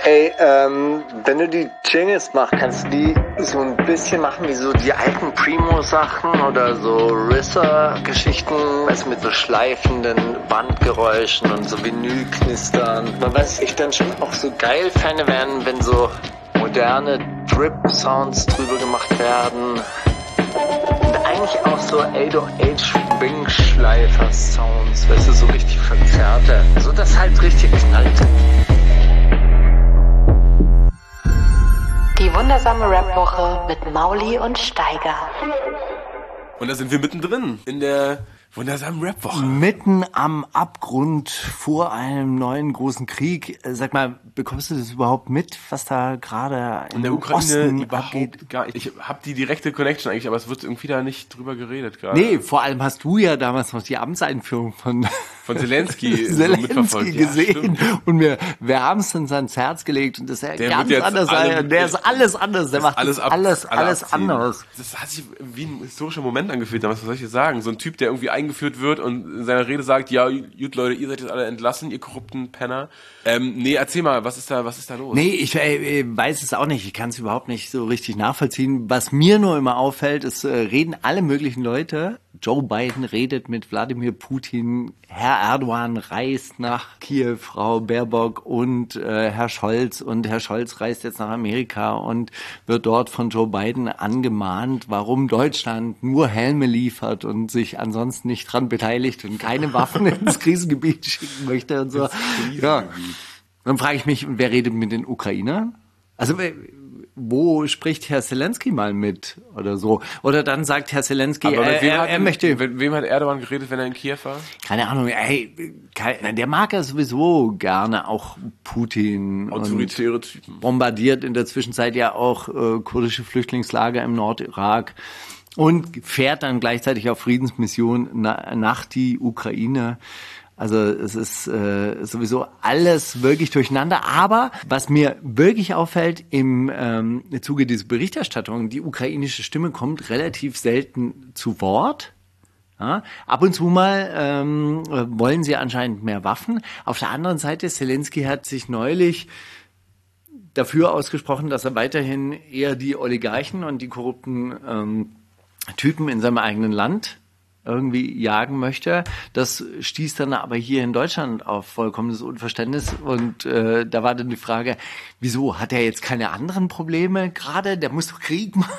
Ey, wenn du die Jingles machst, kannst du die so ein bisschen machen wie so die alten Primo-Sachen oder so RZA-Geschichten, weißt, mit so schleifenden Bandgeräuschen und so Vinylknistern. Was ich dann schon auch so geil fände, wären, wenn so moderne Drip-Sounds drüber gemacht werden. Und eigentlich auch so 808-Wing-Schleifer-Sounds, weißt du, so richtig verzerrte. So, das halt richtig knallt. Die wundersame Rap-Woche mit Mauli und Steiger. Und da sind wir mittendrin in der wundersamen Rap-Woche. Mitten am Abgrund vor einem neuen großen Krieg. Sag mal, bekommst du das überhaupt mit, was da gerade in der Ukraine Osten überhaupt abgeht? Gar nicht. Ich habe die direkte Connection eigentlich, aber es wird irgendwie da nicht drüber geredet gerade. Nee, vor allem hast du ja damals noch die Amtseinführung von Zelensky, Zelensky gesehen ja, und mir wärmstens ans Herz gelegt und das ist ja ganz anders sein. Der ist alles anders, der macht alles anders. Das hat sich wie ein historischer Moment angefühlt damals, was soll ich jetzt sagen? So ein Typ, der irgendwie eingeführt wird und in seiner Rede sagt, ja, gut Leute, ihr seid jetzt alle entlassen, ihr korrupten Penner. Nee, erzähl mal, was ist da los? Nee, ich weiß es auch nicht, ich kann es überhaupt nicht so richtig nachvollziehen. Was mir nur immer auffällt, es reden alle möglichen Leute. Joe Biden redet mit Wladimir Putin, Herr Erdogan reist nach Kiew, Frau Baerbock und Herr Scholz. Und Herr Scholz reist jetzt nach Amerika und wird dort von Joe Biden angemahnt, warum Deutschland nur Helme liefert und sich ansonsten nicht dran beteiligt und keine Waffen ins Krisengebiet schicken möchte und so. Ja. Dann frage ich mich, wer redet mit den Ukrainern? Also wo spricht Herr Zelensky mal mit oder so? Oder dann sagt Herr Zelensky, er möchte... Mit wem hat Erdogan geredet, wenn er in Kiew war? Keine Ahnung, der mag ja sowieso gerne auch Putin. Autoritäre Typen. Bombardiert in der Zwischenzeit ja auch kurdische Flüchtlingslager im Nordirak und fährt dann gleichzeitig auf Friedensmission nach die Ukraine. Also es ist sowieso alles wirklich durcheinander. Aber was mir wirklich auffällt im Zuge dieser Berichterstattung, die ukrainische Stimme kommt relativ selten zu Wort. Ja, ab und zu mal wollen sie anscheinend mehr Waffen. Auf der anderen Seite, Zelensky hat sich neulich dafür ausgesprochen, dass er weiterhin eher die Oligarchen und die korrupten Typen in seinem eigenen Land irgendwie jagen möchte. Das stieß dann aber hier in Deutschland auf vollkommenes Unverständnis und da war dann die Frage, wieso hat er jetzt keine anderen Probleme gerade? Der muss doch Krieg machen.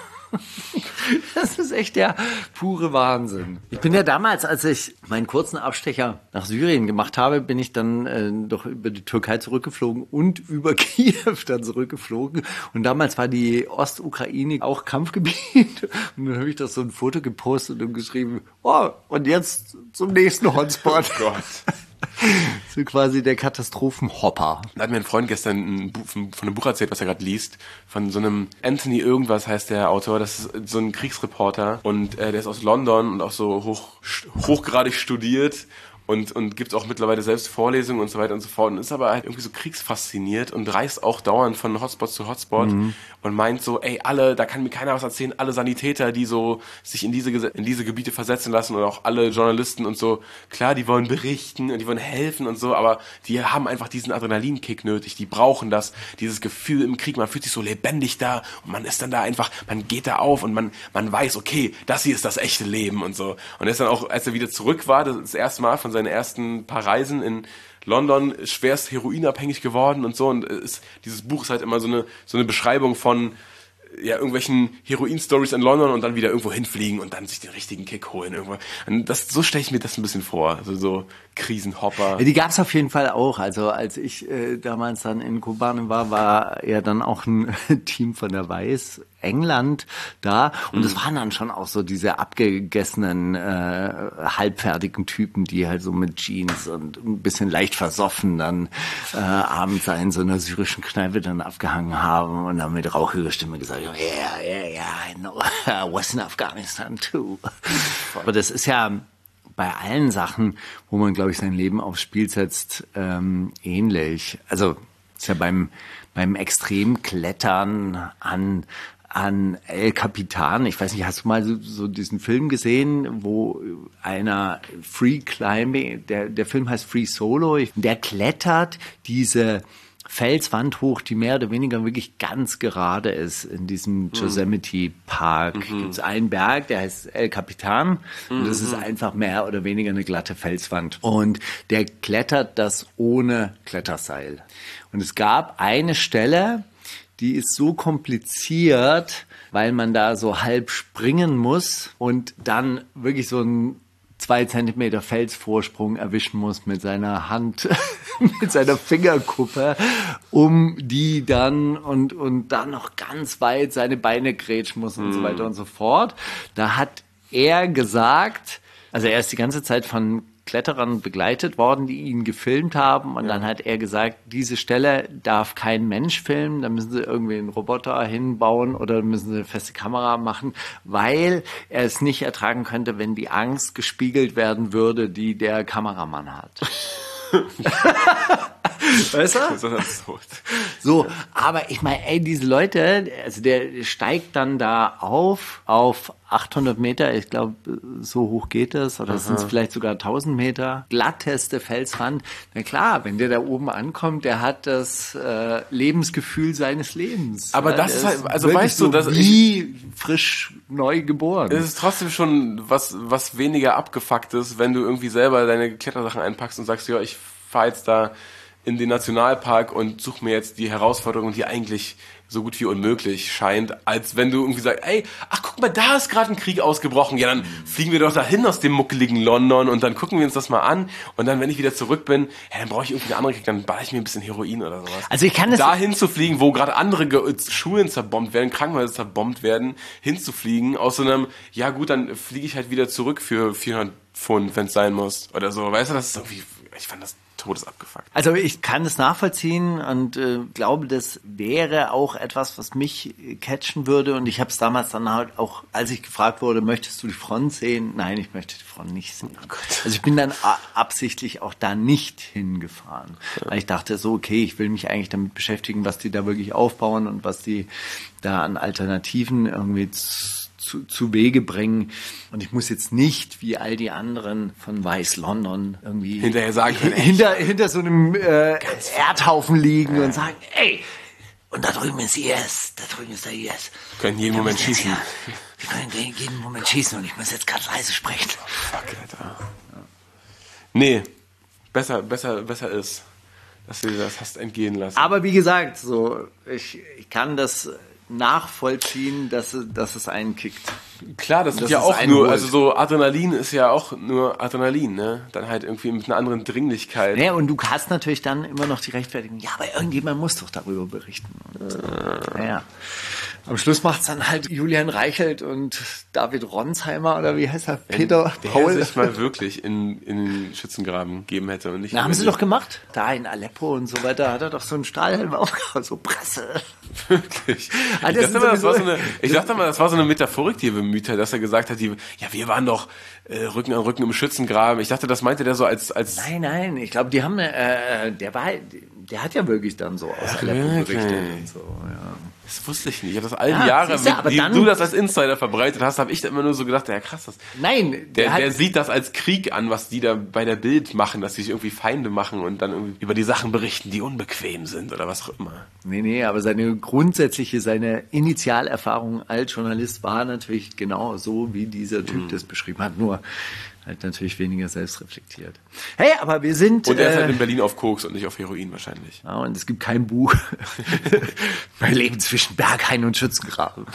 Das ist echt der pure Wahnsinn. Ich bin ja damals, als ich meinen kurzen Abstecher nach Syrien gemacht habe, bin ich dann doch über die Türkei zurückgeflogen und über Kiew dann zurückgeflogen. Und damals war die Ostukraine auch Kampfgebiet. Und dann habe ich das so ein Foto gepostet und geschrieben, oh, und jetzt zum nächsten Hotspot. Oh Gott. So quasi der Katastrophenhopper. Da hat mir ein Freund gestern von einem Buch erzählt, was er gerade liest, von so einem Anthony irgendwas heißt der Autor, das ist so ein Kriegsreporter und der ist aus London und auch so hochgradig studiert und gibt auch mittlerweile selbst Vorlesungen und so weiter und so fort und ist aber halt irgendwie so kriegsfasziniert und reist auch dauernd von Hotspot zu Hotspot und meint so, ey, da kann mir keiner was erzählen, alle Sanitäter, die so sich in diese Gebiete versetzen lassen und auch alle Journalisten und so, klar, die wollen berichten und die wollen helfen und so, aber die haben einfach diesen Adrenalinkick nötig, die brauchen das, dieses Gefühl im Krieg, man fühlt sich so lebendig da und man ist dann da einfach, man geht da auf und man weiß, okay, das hier ist das echte Leben und so. Und er ist dann auch, als er wieder zurück war, das erste Mal von seinen ersten paar Reisen in London, schwerst heroinabhängig geworden und so. Und dieses Buch ist halt immer so eine Beschreibung von ja irgendwelchen Heroin-Stories in London und dann wieder irgendwo hinfliegen und dann sich den richtigen Kick holen irgendwo. Und so stelle ich mir das ein bisschen vor. Also so Krisenhopper. Ja, die gab es auf jeden Fall auch. Also als ich damals dann in Kobane war ja dann auch ein Team von der Weiß England da und es waren dann schon auch so diese abgegessenen halbfertigen Typen, die halt so mit Jeans und ein bisschen leicht versoffen dann abends in so einer syrischen Kneipe dann abgehangen haben und dann mit rauchiger Stimme gesagt, yeah, I know, I was in Afghanistan too. Aber das ist ja bei allen Sachen, wo man, glaube ich, sein Leben aufs Spiel setzt, ähnlich. Also ist ja beim Extremklettern an El Capitan, ich weiß nicht, hast du mal so diesen Film gesehen, wo einer Free Climbing, der Film heißt Free Solo, der klettert diese Felswand hoch, die mehr oder weniger wirklich ganz gerade ist in diesem Yosemite Park. Gibt's einen Berg, der heißt El Capitan und das ist einfach mehr oder weniger eine glatte Felswand. Und der klettert das ohne Kletterseil. Und es gab eine Stelle, die ist so kompliziert, weil man da so halb springen muss und dann wirklich so ein 2 Zentimeter Felsvorsprung erwischen muss mit seiner Hand, mit seiner Fingerkuppe, um die dann und dann noch ganz weit seine Beine grätschen muss und so weiter und so fort. Da hat er gesagt, also er ist die ganze Zeit von Kletterern begleitet worden, die ihn gefilmt haben. Und dann hat er gesagt, diese Stelle darf kein Mensch filmen. Da müssen sie irgendwie einen Roboter hinbauen oder müssen sie eine feste Kamera machen, weil er es nicht ertragen könnte, wenn die Angst gespiegelt werden würde, die der Kameramann hat. Weißt du? Das ist absurd. So, aber ich meine, ey, diese Leute, also der steigt dann da auf 800 Meter, ich glaube, so hoch geht das, oder sind es vielleicht sogar 1000 Meter, glatteste Felswand. Na klar, wenn der da oben ankommt, der hat das Lebensgefühl seines Lebens. Aber ja, das ist halt, also wirklich weißt du, so dass wie frisch neu geboren. es ist trotzdem schon was weniger abgefucktes, wenn du irgendwie selber deine Klettersachen einpackst und sagst, ja, ich fahre jetzt da in den Nationalpark und suche mir jetzt die Herausforderung, die eigentlich so gut wie unmöglich scheint, als wenn du irgendwie sagst, ey, ach guck mal, da ist gerade ein Krieg ausgebrochen, ja, dann fliegen wir doch dahin aus dem muckeligen London und dann gucken wir uns das mal an und dann, wenn ich wieder zurück bin, ja, dann brauche ich irgendwie eine andere Krieg, dann baller ich mir ein bisschen Heroin oder sowas. Also ich kann das dahin zu fliegen, wo gerade andere Schulen zerbombt werden, Krankenhäuser zerbombt werden, hinzufliegen aus so einem, ja gut, dann fliege ich halt wieder zurück für 400 Pfund, wenn es sein muss oder so, weißt du, das ist irgendwie, ich fand das todesabgefuckt. Also ich kann es nachvollziehen und glaube, das wäre auch etwas, was mich catchen würde. Und ich habe es damals dann halt auch, als ich gefragt wurde, möchtest du die Front sehen? Nein, ich möchte die Front nicht sehen. Oh Gott. Also ich bin dann absichtlich auch da nicht hingefahren. Ja. Weil ich dachte so, okay, ich will mich eigentlich damit beschäftigen, was die da wirklich aufbauen und was die da an Alternativen irgendwie zu Wege bringen. Und ich muss jetzt nicht, wie all die anderen von Weiß London, irgendwie hinterher sagen können, hinter so einem Erdhaufen liegen und sagen, ey, und da drüben ist IS, da drüben ist der IS. Können jeden Moment schießen. Wir können jeden Moment schießen und ich muss jetzt ganz leise sprechen. Fuck, Alter. Ja. Nee, besser ist, dass du dir das hast entgehen lassen. Aber wie gesagt, so ich kann das nachvollziehen, dass es einen kickt. Klar, das ist ja auch nur, also so Adrenalin ist ja auch nur Adrenalin, ne? Dann halt irgendwie mit einer anderen Dringlichkeit. Ja, und du hast natürlich dann immer noch die Rechtfertigung, ja, aber irgendjemand muss doch darüber berichten. Und, naja. Am Schluss macht's dann halt Julian Reichelt und David Ronsheimer oder wie heißt er? Peter Paul. Der sich mal wirklich in den Schützengraben geben hätte und nicht. Na, haben sie doch gemacht. Da in Aleppo und so weiter hat er doch so einen Stahlhelm aufgehauen, so Presse. Wirklich. Ich dachte mal, das war so eine Metaphorik, die er bemüht hat, dass er gesagt hat, wir waren doch Rücken an Rücken im Schützengraben. Ich dachte, das meinte der so als. Nein, ich glaube, die haben, der hat ja wirklich dann so aus Aleppo berichtet und so, ja. Das wusste ich nicht. Ich habe das all die Jahre, wie du das als Insider verbreitet hast, habe ich da immer nur so gedacht, ja krass, der sieht das als Krieg an, was die da bei der Bild machen, dass sie sich irgendwie Feinde machen und dann irgendwie über die Sachen berichten, die unbequem sind oder was auch immer. Nee, aber seine Initialerfahrung als Journalist war natürlich genau so, wie dieser Typ das beschrieben hat, nur halt natürlich weniger selbstreflektiert. Hey, aber wir sind... Und er ist halt in Berlin auf Koks und nicht auf Heroin wahrscheinlich. Ja, und es gibt kein Buch. Wir leben zwischen Berghain und Schützengraben.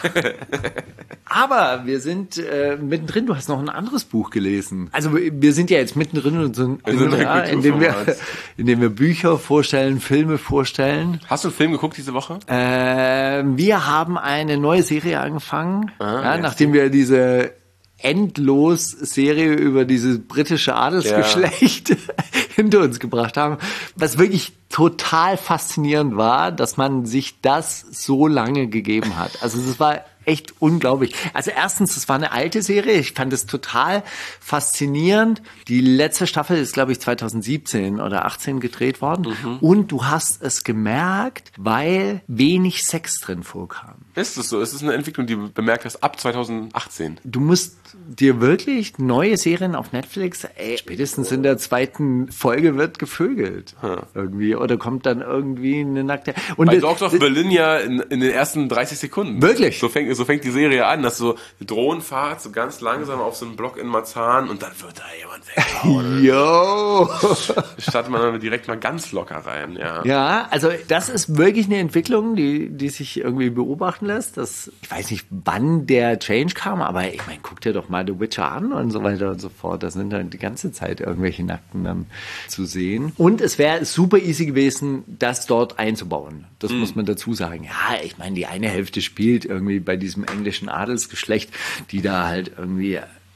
Aber wir sind mittendrin. Du hast noch ein anderes Buch gelesen. Also wir sind ja jetzt mittendrin und so indem wir Bücher vorstellen, Filme vorstellen. Hast du einen Film geguckt diese Woche? Wir haben eine neue Serie angefangen, nachdem wir diese endlos Serie über dieses britische Adelsgeschlecht hinter uns gebracht haben. Was wirklich total faszinierend war, dass man sich das so lange gegeben hat. Also es war echt unglaublich. Also erstens, es war eine alte Serie. Ich fand es total faszinierend. Die letzte Staffel ist, glaube ich, 2017 oder 18 gedreht worden. Und du hast es gemerkt, weil wenig Sex drin vorkam. Ist es so? Ist es eine Entwicklung, die du bemerkt hast ab 2018? Du musst dir wirklich neue Serien auf Netflix, spätestens in der zweiten Folge wird gevögelt. Irgendwie. Oder kommt dann irgendwie eine nackte... Und bei Dogs of Berlin ja in den ersten 30 Sekunden. Wirklich? So fängt die Serie an, dass so eine Drohnenfahrt so ganz langsam auf so einen Block in Marzahn und dann wird da jemand weggehauen. Jo! Startet man dann direkt mal ganz locker rein, ja. Ja, also das ist wirklich eine Entwicklung, die sich irgendwie beobachten lässt. Ich weiß nicht, wann der Change kam, aber ich meine, guck dir doch mal The Witcher an und so weiter und so fort. Da sind dann die ganze Zeit irgendwelche Nackten zu sehen. Und es wäre super easy gewesen, das dort einzubauen. Das muss man dazu sagen. Ja, ich meine, die eine Hälfte spielt irgendwie bei diesem englischen Adelsgeschlecht, die da halt irgendwie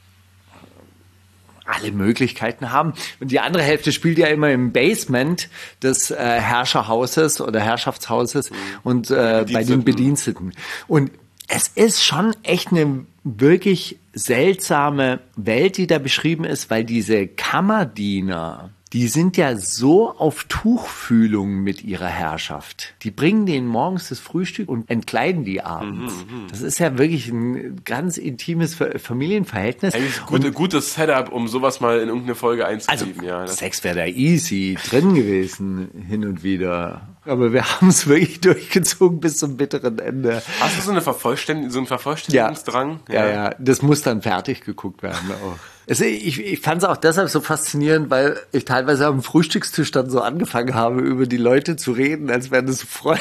alle Möglichkeiten haben. Und die andere Hälfte spielt ja immer im Basement des Herrscherhauses oder Herrschaftshauses und bei den Bediensteten. Und es ist schon echt eine wirklich seltsame Welt, die da beschrieben ist, weil diese Kammerdiener, die sind ja so auf Tuchfühlung mit ihrer Herrschaft. Die bringen denen morgens das Frühstück und entkleiden die abends. Das ist ja wirklich ein ganz intimes Familienverhältnis. Eigentlich gutes Setup, um sowas mal in irgendeine Folge einzubieben. Also, Sex wäre da easy drin gewesen, hin und wieder. Aber wir haben es wirklich durchgezogen bis zum bitteren Ende. Hast du so einen Vervollständigungsdrang? Ja, das muss dann fertig geguckt werden auch. Also ich fand es auch deshalb so faszinierend, weil ich teilweise am Frühstückstisch dann so angefangen habe, über die Leute zu reden, als wären das Freunde.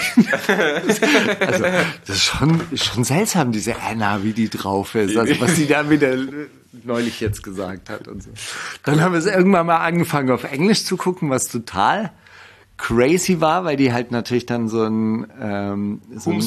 Also das ist schon seltsam, diese Anna, wie die drauf ist. Also was die da wieder neulich jetzt gesagt hat und so. Dann haben wir es irgendwann mal angefangen, auf Englisch zu gucken, was total crazy war, weil die halt natürlich dann so ein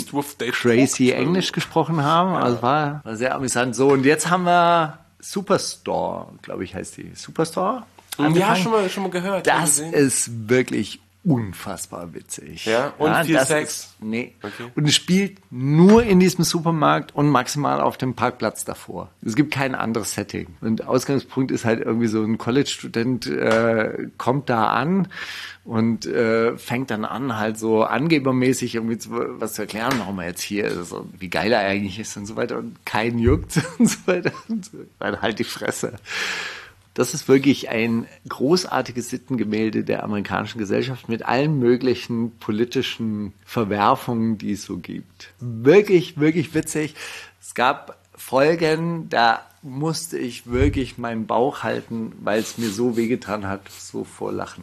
crazy Englisch gesprochen haben. Also war sehr amüsant. So, und jetzt haben wir Superstore, glaube ich, heißt die. Superstore? Ja, schon mal gehört. Das ist wirklich unfassbar witzig. Ja, und viel Sex? Nee. Okay. Und es spielt nur in diesem Supermarkt und maximal auf dem Parkplatz davor. Es gibt kein anderes Setting. Und Ausgangspunkt ist halt irgendwie so ein College-Student kommt da an und fängt dann an, halt so angebermäßig irgendwie was zu erklären, warum er jetzt hier ist und wie geil er eigentlich ist und so weiter. Und keinen juckt und so weiter. Dann halt die Fresse. Das ist wirklich ein großartiges Sittengemälde der amerikanischen Gesellschaft mit allen möglichen politischen Verwerfungen, die es so gibt. Wirklich, wirklich witzig. Es gab Folgen, da musste ich wirklich meinen Bauch halten, weil es mir so wehgetan hat, so vor Lachen.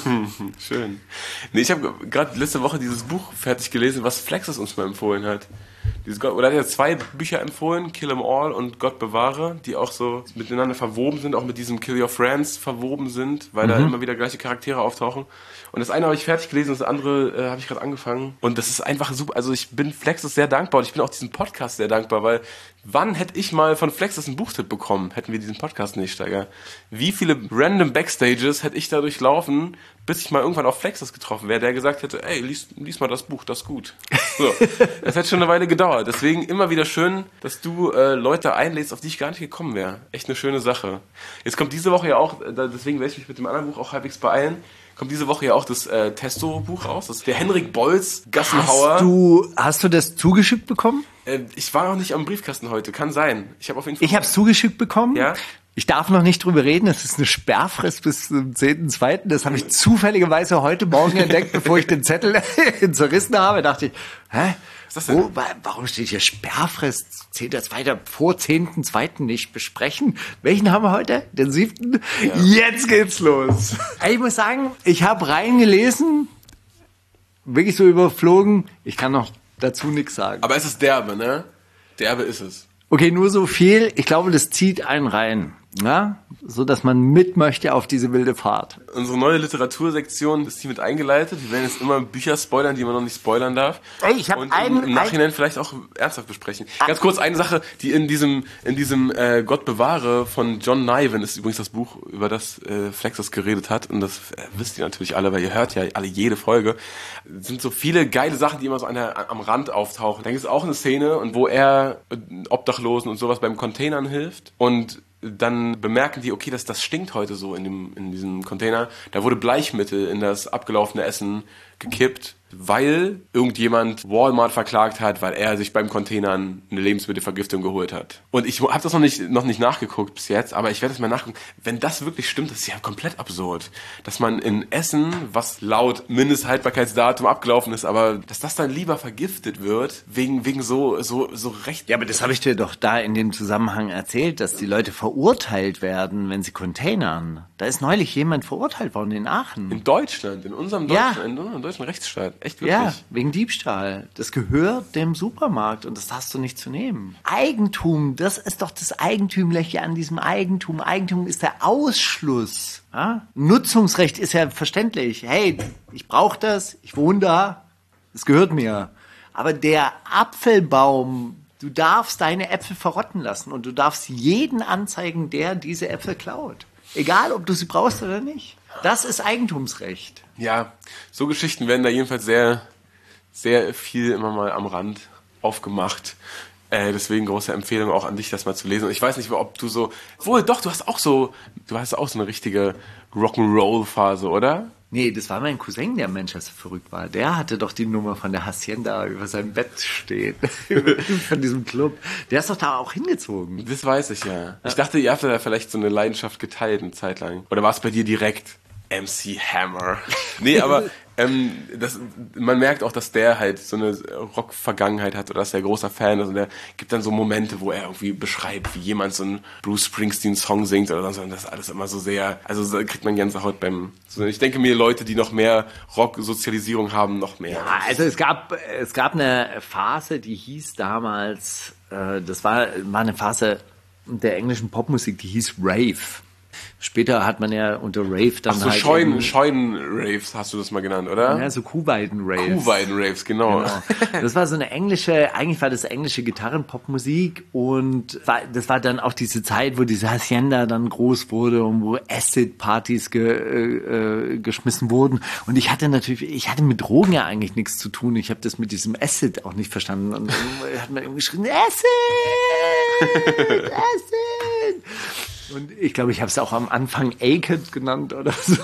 Schön. Nee, ich habe gerade letzte Woche dieses Buch fertig gelesen, was Flexus uns mal empfohlen hat. Oder hat er 2 Bücher empfohlen, Kill 'Em All und Gott bewahre, die auch so miteinander verwoben sind, auch mit diesem Kill Your Friends verwoben sind, weil da immer wieder gleiche Charaktere auftauchen. Und das eine habe ich fertig gelesen, das andere habe ich gerade angefangen. Und das ist einfach super. Also ich bin Flexus sehr dankbar und ich bin auch diesem Podcast sehr dankbar, weil wann hätte ich mal von Flexus einen Buchtipp bekommen, hätten wir diesen Podcast nicht, Steiger? Wie viele random Backstages hätte ich da durchlaufen, bis ich mal irgendwann auf Flexus getroffen wäre, der gesagt hätte, ey, lies mal das Buch, das ist gut. So, das hätte schon eine Weile gedauert. Deswegen immer wieder schön, dass du Leute einlädst, auf die ich gar nicht gekommen wäre. Echt eine schöne Sache. Jetzt kommt diese Woche ja auch, deswegen werde ich mich mit dem anderen Buch auch halbwegs beeilen, kommt diese Woche ja auch das Testo-Buch raus. Das ist der Henrik Bolz, Gassenhauer. Hast du das zugeschickt bekommen? Ich war noch nicht am Briefkasten heute, kann sein. Ich habe es zugeschickt bekommen. Ja. Ich darf noch nicht drüber reden, es ist eine Sperrfrist bis zum 10.2. Das habe ich zufälligerweise heute Morgen entdeckt, bevor ich den Zettel zerrissen habe. Dachte ich, was ist das denn? Warum steht hier Sperrfrist 10.2. vor 10.2. nicht besprechen? Welchen haben wir heute? Den 7.? Ja. Jetzt geht's los. Ich muss sagen, ich habe reingelesen, wirklich so überflogen. Ich kann noch dazu nichts sagen. Aber es ist derbe, ne? Derbe ist es. Okay, nur so viel. Ich glaube, das zieht einen rein. Ja, so dass man mit möchte auf diese wilde Fahrt. Unsere neue Literatursektion ist hiermit eingeleitet. Wir werden jetzt immer Bücher spoilern, die man noch nicht spoilern darf. Ey, ich habe und im Nachhinein vielleicht auch ernsthaft besprechen. Ganz kurz eine Sache, die in diesem Gott bewahre von John Niven ist übrigens das Buch, über das Flexus geredet hat. Und das wisst ihr natürlich alle, weil ihr hört ja alle jede Folge. Es sind so viele geile Sachen, die immer so am Rand auftauchen. Da gibt es auch eine Szene, und wo er Obdachlosen und sowas beim Containern hilft. Und dann bemerken die, okay, das stinkt heute so in diesem Container. Da wurde Bleichmittel in das abgelaufene Essen gekippt, weil irgendjemand Walmart verklagt hat, weil er sich beim Containern eine Lebensmittelvergiftung geholt hat. Und ich habe das noch nicht nachgeguckt bis jetzt, aber ich werde es mal nachgucken. Wenn das wirklich stimmt, das ist ja komplett absurd. Dass man in Essen, was laut Mindesthaltbarkeitsdatum abgelaufen ist, aber dass das dann lieber vergiftet wird, wegen so recht... Ja, aber das habe ich dir doch da in dem Zusammenhang erzählt, dass die Leute verurteilt werden, wenn sie containern. Da ist neulich jemand verurteilt worden in Aachen. In Deutschland, in unserem deutschen Rechtsstaat. Echt wirklich? Ja, wegen Diebstahl. Das gehört dem Supermarkt und das darfst du nicht zu nehmen. Eigentum, das ist doch das Eigentümliche an diesem Eigentum. Eigentum ist der Ausschluss. Ja? Nutzungsrecht ist ja verständlich. Hey, ich brauche das, ich wohne da, es gehört mir. Aber der Apfelbaum, du darfst deine Äpfel verrotten lassen und du darfst jeden anzeigen, der diese Äpfel klaut. Egal, ob du sie brauchst oder nicht. Das ist Eigentumsrecht. Ja, so Geschichten werden da jedenfalls sehr, sehr viel immer mal am Rand aufgemacht. Deswegen große Empfehlung auch an dich, das mal zu lesen. Und ich weiß nicht, ob du so... Wohl, doch, du hast auch so eine richtige Rock'n'Roll-Phase, oder? Nee, das war mein Cousin, der Manchester verrückt war. Der hatte doch die Nummer von der Hacienda über seinem Bett stehen. Von diesem Club. Der ist doch da auch hingezogen. Das weiß ich ja. Ich dachte, ihr habt da vielleicht so eine Leidenschaft geteilt eine Zeit lang. Oder war es bei dir direkt MC Hammer? Nee, aber man merkt auch, dass der halt so eine Rock-Vergangenheit hat oder dass er großer Fan ist. Und der gibt dann so Momente, wo er irgendwie beschreibt, wie jemand so einen Bruce Springsteen-Song singt oder so. Und das ist alles immer so sehr, also da kriegt man Gänsehaut beim... Ich denke mir, Leute, die noch mehr Rock-Sozialisierung haben, noch mehr. Ja, also es gab eine Phase, die hieß damals, das war eine Phase der englischen Popmusik, die hieß Rave. Später hat man ja unter Rave dann halt... Scheuen-Raves hast du das mal genannt, oder? Ja, so Kuhweiden-Raves. Kuhweiden-Raves, genau. Das war so eine eigentlich war das englische Gitarren-Popmusik und das war dann auch diese Zeit, wo diese Hacienda dann groß wurde und wo Acid-Partys geschmissen wurden. Und ich hatte mit Drogen ja eigentlich nichts zu tun. Ich habe das mit diesem Acid auch nicht verstanden. Und dann hat man irgendwie geschrien, Acid! Acid! Und ich glaube, ich habe es auch am Anfang Aked genannt oder so.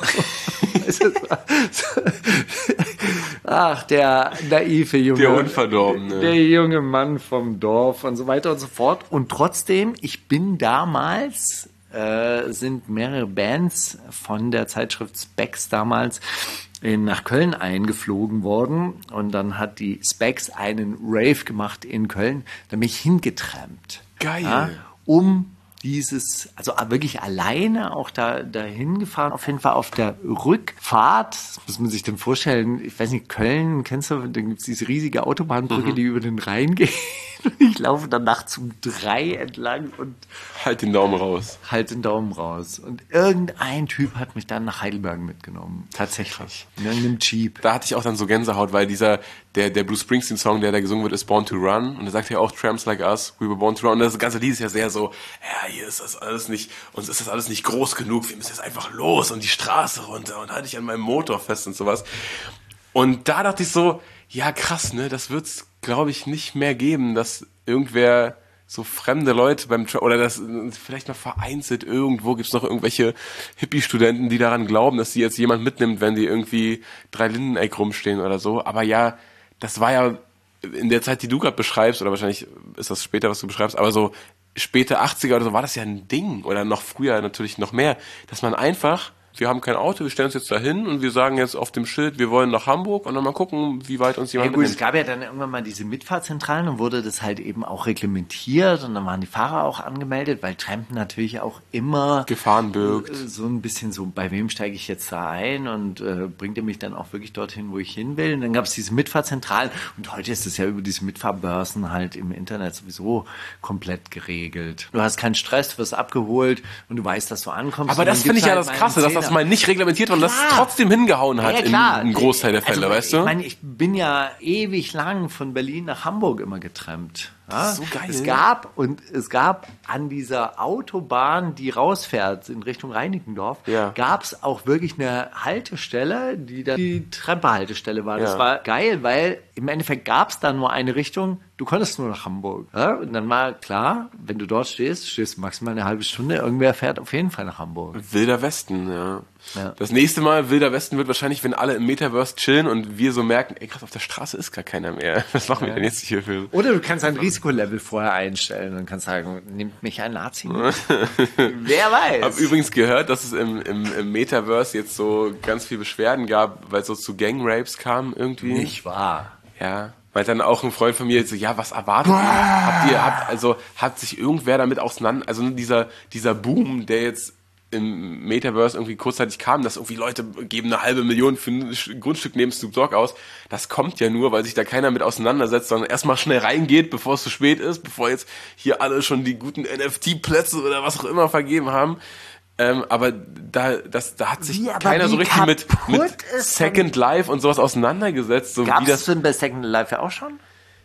Ach, der naive Junge. Der Unverdorbene. Der junge Mann vom Dorf und so weiter und so fort. Und trotzdem, ich bin damals, sind mehrere Bands von der Zeitschrift Specs damals nach Köln eingeflogen worden. Und dann hat die Specs einen Rave gemacht in Köln. Da bin ich hingetrampt. Geil. Ja, also wirklich alleine auch dahin gefahren, auf jeden Fall auf der Rückfahrt, das muss man sich dann vorstellen, ich weiß nicht, Köln, kennst du, da gibt es diese riesige Autobahnbrücke, die über den Rhein geht. Ich laufe dann nachts um 3 entlang und halt den Daumen raus. Und irgendein Typ hat mich dann nach Heidelberg mitgenommen. Tatsächlich. In einem Jeep. Da hatte ich auch dann so Gänsehaut, weil der Bruce Springsteen-Song, der da gesungen wird, ist Born to Run. Und da sagt er auch, Tramps like us, we were born to run. Und das ganze Lied ist ja sehr so, ja, hier ist das alles nicht, uns ist das alles nicht groß genug, wir müssen jetzt einfach los und die Straße runter und halte ich an meinem Motor fest und sowas. Und da dachte ich so, ja krass, ne, das wird's, glaube ich, nicht mehr geben, dass irgendwer so fremde Leute oder das vielleicht noch vereinzelt irgendwo gibt's noch irgendwelche Hippie-Studenten, die daran glauben, dass sie jetzt jemand mitnimmt, wenn die irgendwie 3 Lindeneck rumstehen oder so. Aber ja, das war ja in der Zeit, die du gerade beschreibst, oder wahrscheinlich ist das später, was du beschreibst, aber so späte 80er oder so war das ja ein Ding oder noch früher natürlich noch mehr, dass man einfach wir haben kein Auto, wir stellen uns jetzt dahin und wir sagen jetzt auf dem Schild, wir wollen nach Hamburg und dann mal gucken, wie weit uns jemand gut, es nimmt. gab ja dann irgendwann mal diese Mitfahrzentralen und wurde das halt eben auch reglementiert und dann waren die Fahrer auch angemeldet, weil Trampen natürlich auch immer Gefahren birgt. so ein bisschen so, bei wem steige ich jetzt da ein und bringt er mich dann auch wirklich dorthin, wo ich hin will. Und dann gab es diese Mitfahrzentralen und heute ist es ja über diese Mitfahrbörsen halt im Internet sowieso komplett geregelt. Du hast keinen Stress, du wirst abgeholt und du weißt, dass du ankommst. Aber das finde ich ja das Krasse, dass das mal nicht reglementiert war und das trotzdem hingehauen hat im Großteil der Fälle, weißt du? Ich meine, ich bin ja ewig lang von Berlin nach Hamburg immer getrampt. Ja? So geil. Es gab an dieser Autobahn, die rausfährt in Richtung Reinickendorf, gab es auch wirklich eine Haltestelle, die da die Tramper-Haltestelle war. Das war geil, weil im Endeffekt gab es da nur eine Richtung, du konntest nur nach Hamburg. Ja? Und dann war klar, wenn du dort stehst maximal eine halbe Stunde, irgendwer fährt auf jeden Fall nach Hamburg. Wilder Westen, ja. Das nächste Mal Wilder Westen wird wahrscheinlich, wenn alle im Metaverse chillen und wir so merken, ey krass, auf der Straße ist gar keiner mehr. Was machen wir denn jetzt hier für? Oder du kannst ein Risikolevel vorher einstellen und kannst sagen, nimmt mich ein Nazi mit? Wer weiß. Ich habe übrigens gehört, dass es im Metaverse jetzt so ganz viel Beschwerden gab, weil es so zu Gangrapes kam irgendwie. Nicht wahr. Ja. Weil dann auch ein Freund von mir so, ja, was erwartet ihr? Hat sich irgendwer damit auseinander, also dieser Boom, der jetzt im Metaverse irgendwie kurzzeitig kam, dass irgendwie Leute geben 500.000 für ein Grundstück neben Snoop Dogg aus. Das kommt ja nur, weil sich da keiner mit auseinandersetzt, sondern erstmal schnell reingeht, bevor es zu spät ist, bevor jetzt hier alle schon die guten NFT-Plätze oder was auch immer vergeben haben. Aber da hat sich keiner so richtig mit Second Life und sowas auseinandergesetzt. So Gab's das denn bei Second Life ja auch schon?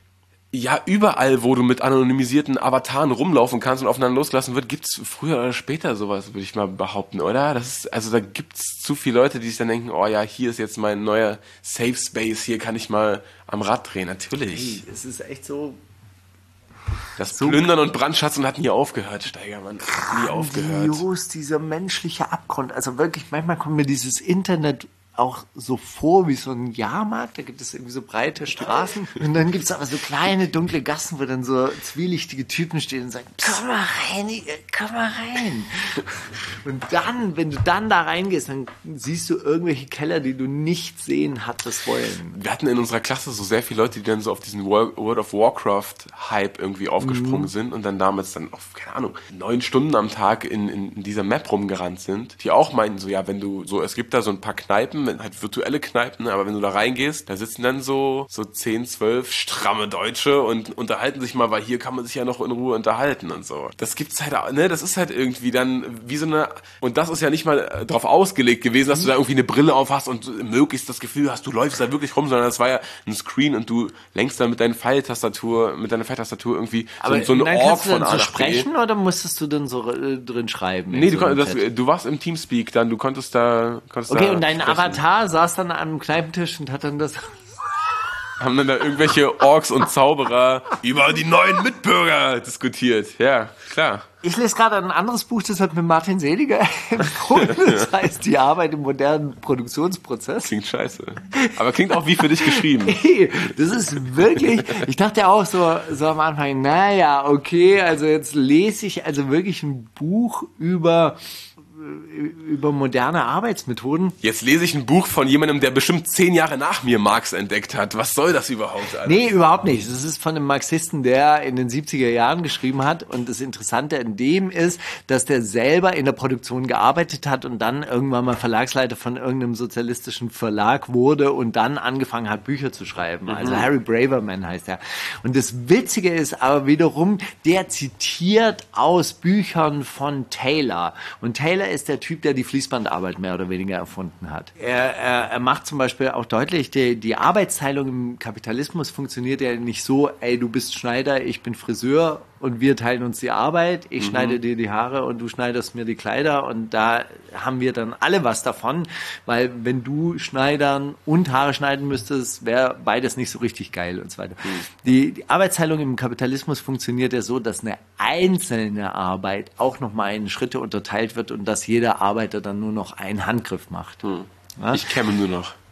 Ja, überall, wo du mit anonymisierten Avataren rumlaufen kannst und aufeinander losgelassen wird, gibt's früher oder später sowas, würde ich mal behaupten, oder? Da gibt's zu viele Leute, die sich dann denken, oh ja, hier ist jetzt mein neuer Safe Space, hier kann ich mal am Rad drehen. Natürlich. Hey, es ist echt so. Das Plündern und Brandschatzen hat nie aufgehört, Steigermann. Nie aufgehört. Grandios, dieser menschliche Abgrund. Also wirklich, manchmal kommt mir dieses Internet auch so vor wie so ein Jahrmarkt. Da gibt es irgendwie so breite Straßen. Und dann gibt es aber so kleine, dunkle Gassen, wo dann so zwielichtige Typen stehen und sagen, komm mal rein, komm mal rein. Und dann, wenn du dann da reingehst, dann siehst du irgendwelche Keller, die du nicht sehen hattest wollen. Wir hatten in unserer Klasse so sehr viele Leute, die dann so auf diesen World of Warcraft-Hype irgendwie aufgesprungen sind und dann damals dann auf, keine Ahnung, 9 Stunden am Tag in dieser Map rumgerannt sind. Die auch meinten so, ja, wenn du so, es gibt da so ein paar Kneipen, halt virtuelle Kneipen, ne? Aber wenn du da reingehst, da sitzen dann so 10, 12 stramme Deutsche und unterhalten sich mal, weil hier kann man sich ja noch in Ruhe unterhalten und so. Das gibt's halt, ne? Das ist halt irgendwie dann wie so eine, und das ist ja nicht mal drauf ausgelegt gewesen, dass du da irgendwie eine Brille auf hast und möglichst das Gefühl hast, du läufst da wirklich rum, sondern das war ja ein Screen und du lenkst dann mit deiner Pfeiltastatur irgendwie so eine Org von A nach B. Sprechen oder musstest du dann so drin schreiben? Nee, du warst im Teamspeak dann, du konntest da okay, und dein sprechen. Avatar saß dann an einem Kneipentisch und hat dann das... Haben dann da irgendwelche Orks und Zauberer über die neuen Mitbürger diskutiert. Ja, klar. Ich lese gerade ein anderes Buch, das hat mir Martin Seliger empfohlen. Das heißt, die Arbeit im modernen Produktionsprozess. Klingt scheiße. Aber klingt auch wie für dich geschrieben. Hey, das ist wirklich, ich dachte auch so am Anfang, naja, okay, also jetzt lese ich also wirklich ein Buch über moderne Arbeitsmethoden. Jetzt lese ich ein Buch von jemandem, der bestimmt 10 Jahre nach mir Marx entdeckt hat. Was soll das überhaupt? Alter? Nee, überhaupt nicht. Das ist von einem Marxisten, der in den 70er Jahren geschrieben hat. Und das Interessante in dem ist, dass der selber in der Produktion gearbeitet hat und dann irgendwann mal Verlagsleiter von irgendeinem sozialistischen Verlag wurde und dann angefangen hat, Bücher zu schreiben. Also Harry Braverman heißt er. Und das Witzige ist aber wiederum, der zitiert aus Büchern von Taylor. Und Taylor ist der Typ, der die Fließbandarbeit mehr oder weniger erfunden hat. Er macht zum Beispiel auch deutlich, die Arbeitsteilung im Kapitalismus funktioniert ja nicht so, ey, du bist Schneider, ich bin Friseur und wir teilen uns die Arbeit, ich schneide dir die Haare und du schneidest mir die Kleider und da haben wir dann alle was davon, weil wenn du schneidern und Haare schneiden müsstest, wäre beides nicht so richtig geil und so weiter. Die Arbeitsteilung im Kapitalismus funktioniert ja so, dass eine einzelne Arbeit auch nochmal in Schritte unterteilt wird und dass jeder Arbeiter dann nur noch einen Handgriff macht. Ich kämme nur noch.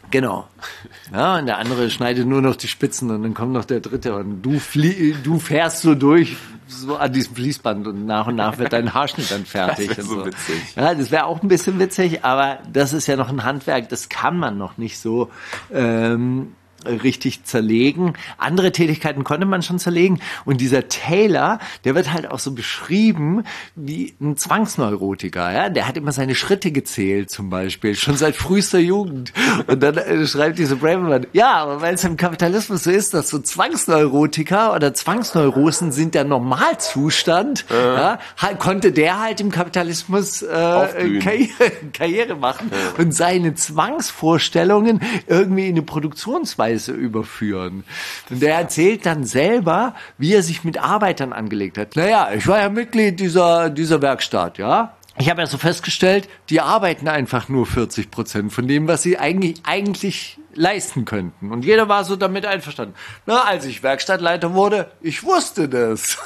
Genau. Ja, und der andere schneidet nur noch die Spitzen und dann kommt noch der dritte und du fährst so durch, so an diesem Fließband und nach wird dein Haarschnitt dann fertig. Das wäre so witzig. Ja, das wäre auch ein bisschen witzig, aber das ist ja noch ein Handwerk, das kann man noch nicht so richtig zerlegen. Andere Tätigkeiten konnte man schon zerlegen. Und dieser Taylor, der wird halt auch so beschrieben wie ein Zwangsneurotiker. Ja? Der hat immer seine Schritte gezählt zum Beispiel, schon seit frühester Jugend. Und dann schreibt diese Braverman, ja, aber weil es im Kapitalismus so ist, dass so Zwangsneurotiker oder Zwangsneurosen sind der Normalzustand, ja, konnte der halt im Kapitalismus Karriere machen und seine Zwangsvorstellungen irgendwie in eine Produktionsweise überführen. Und der erzählt dann selber, wie er sich mit Arbeitern angelegt hat. Naja, ich war ja Mitglied dieser Werkstatt, ja. Ich habe ja so festgestellt, die arbeiten einfach nur 40% von dem, was sie eigentlich leisten könnten. Und jeder war so damit einverstanden. Na, als ich Werkstattleiter wurde, ich wusste das.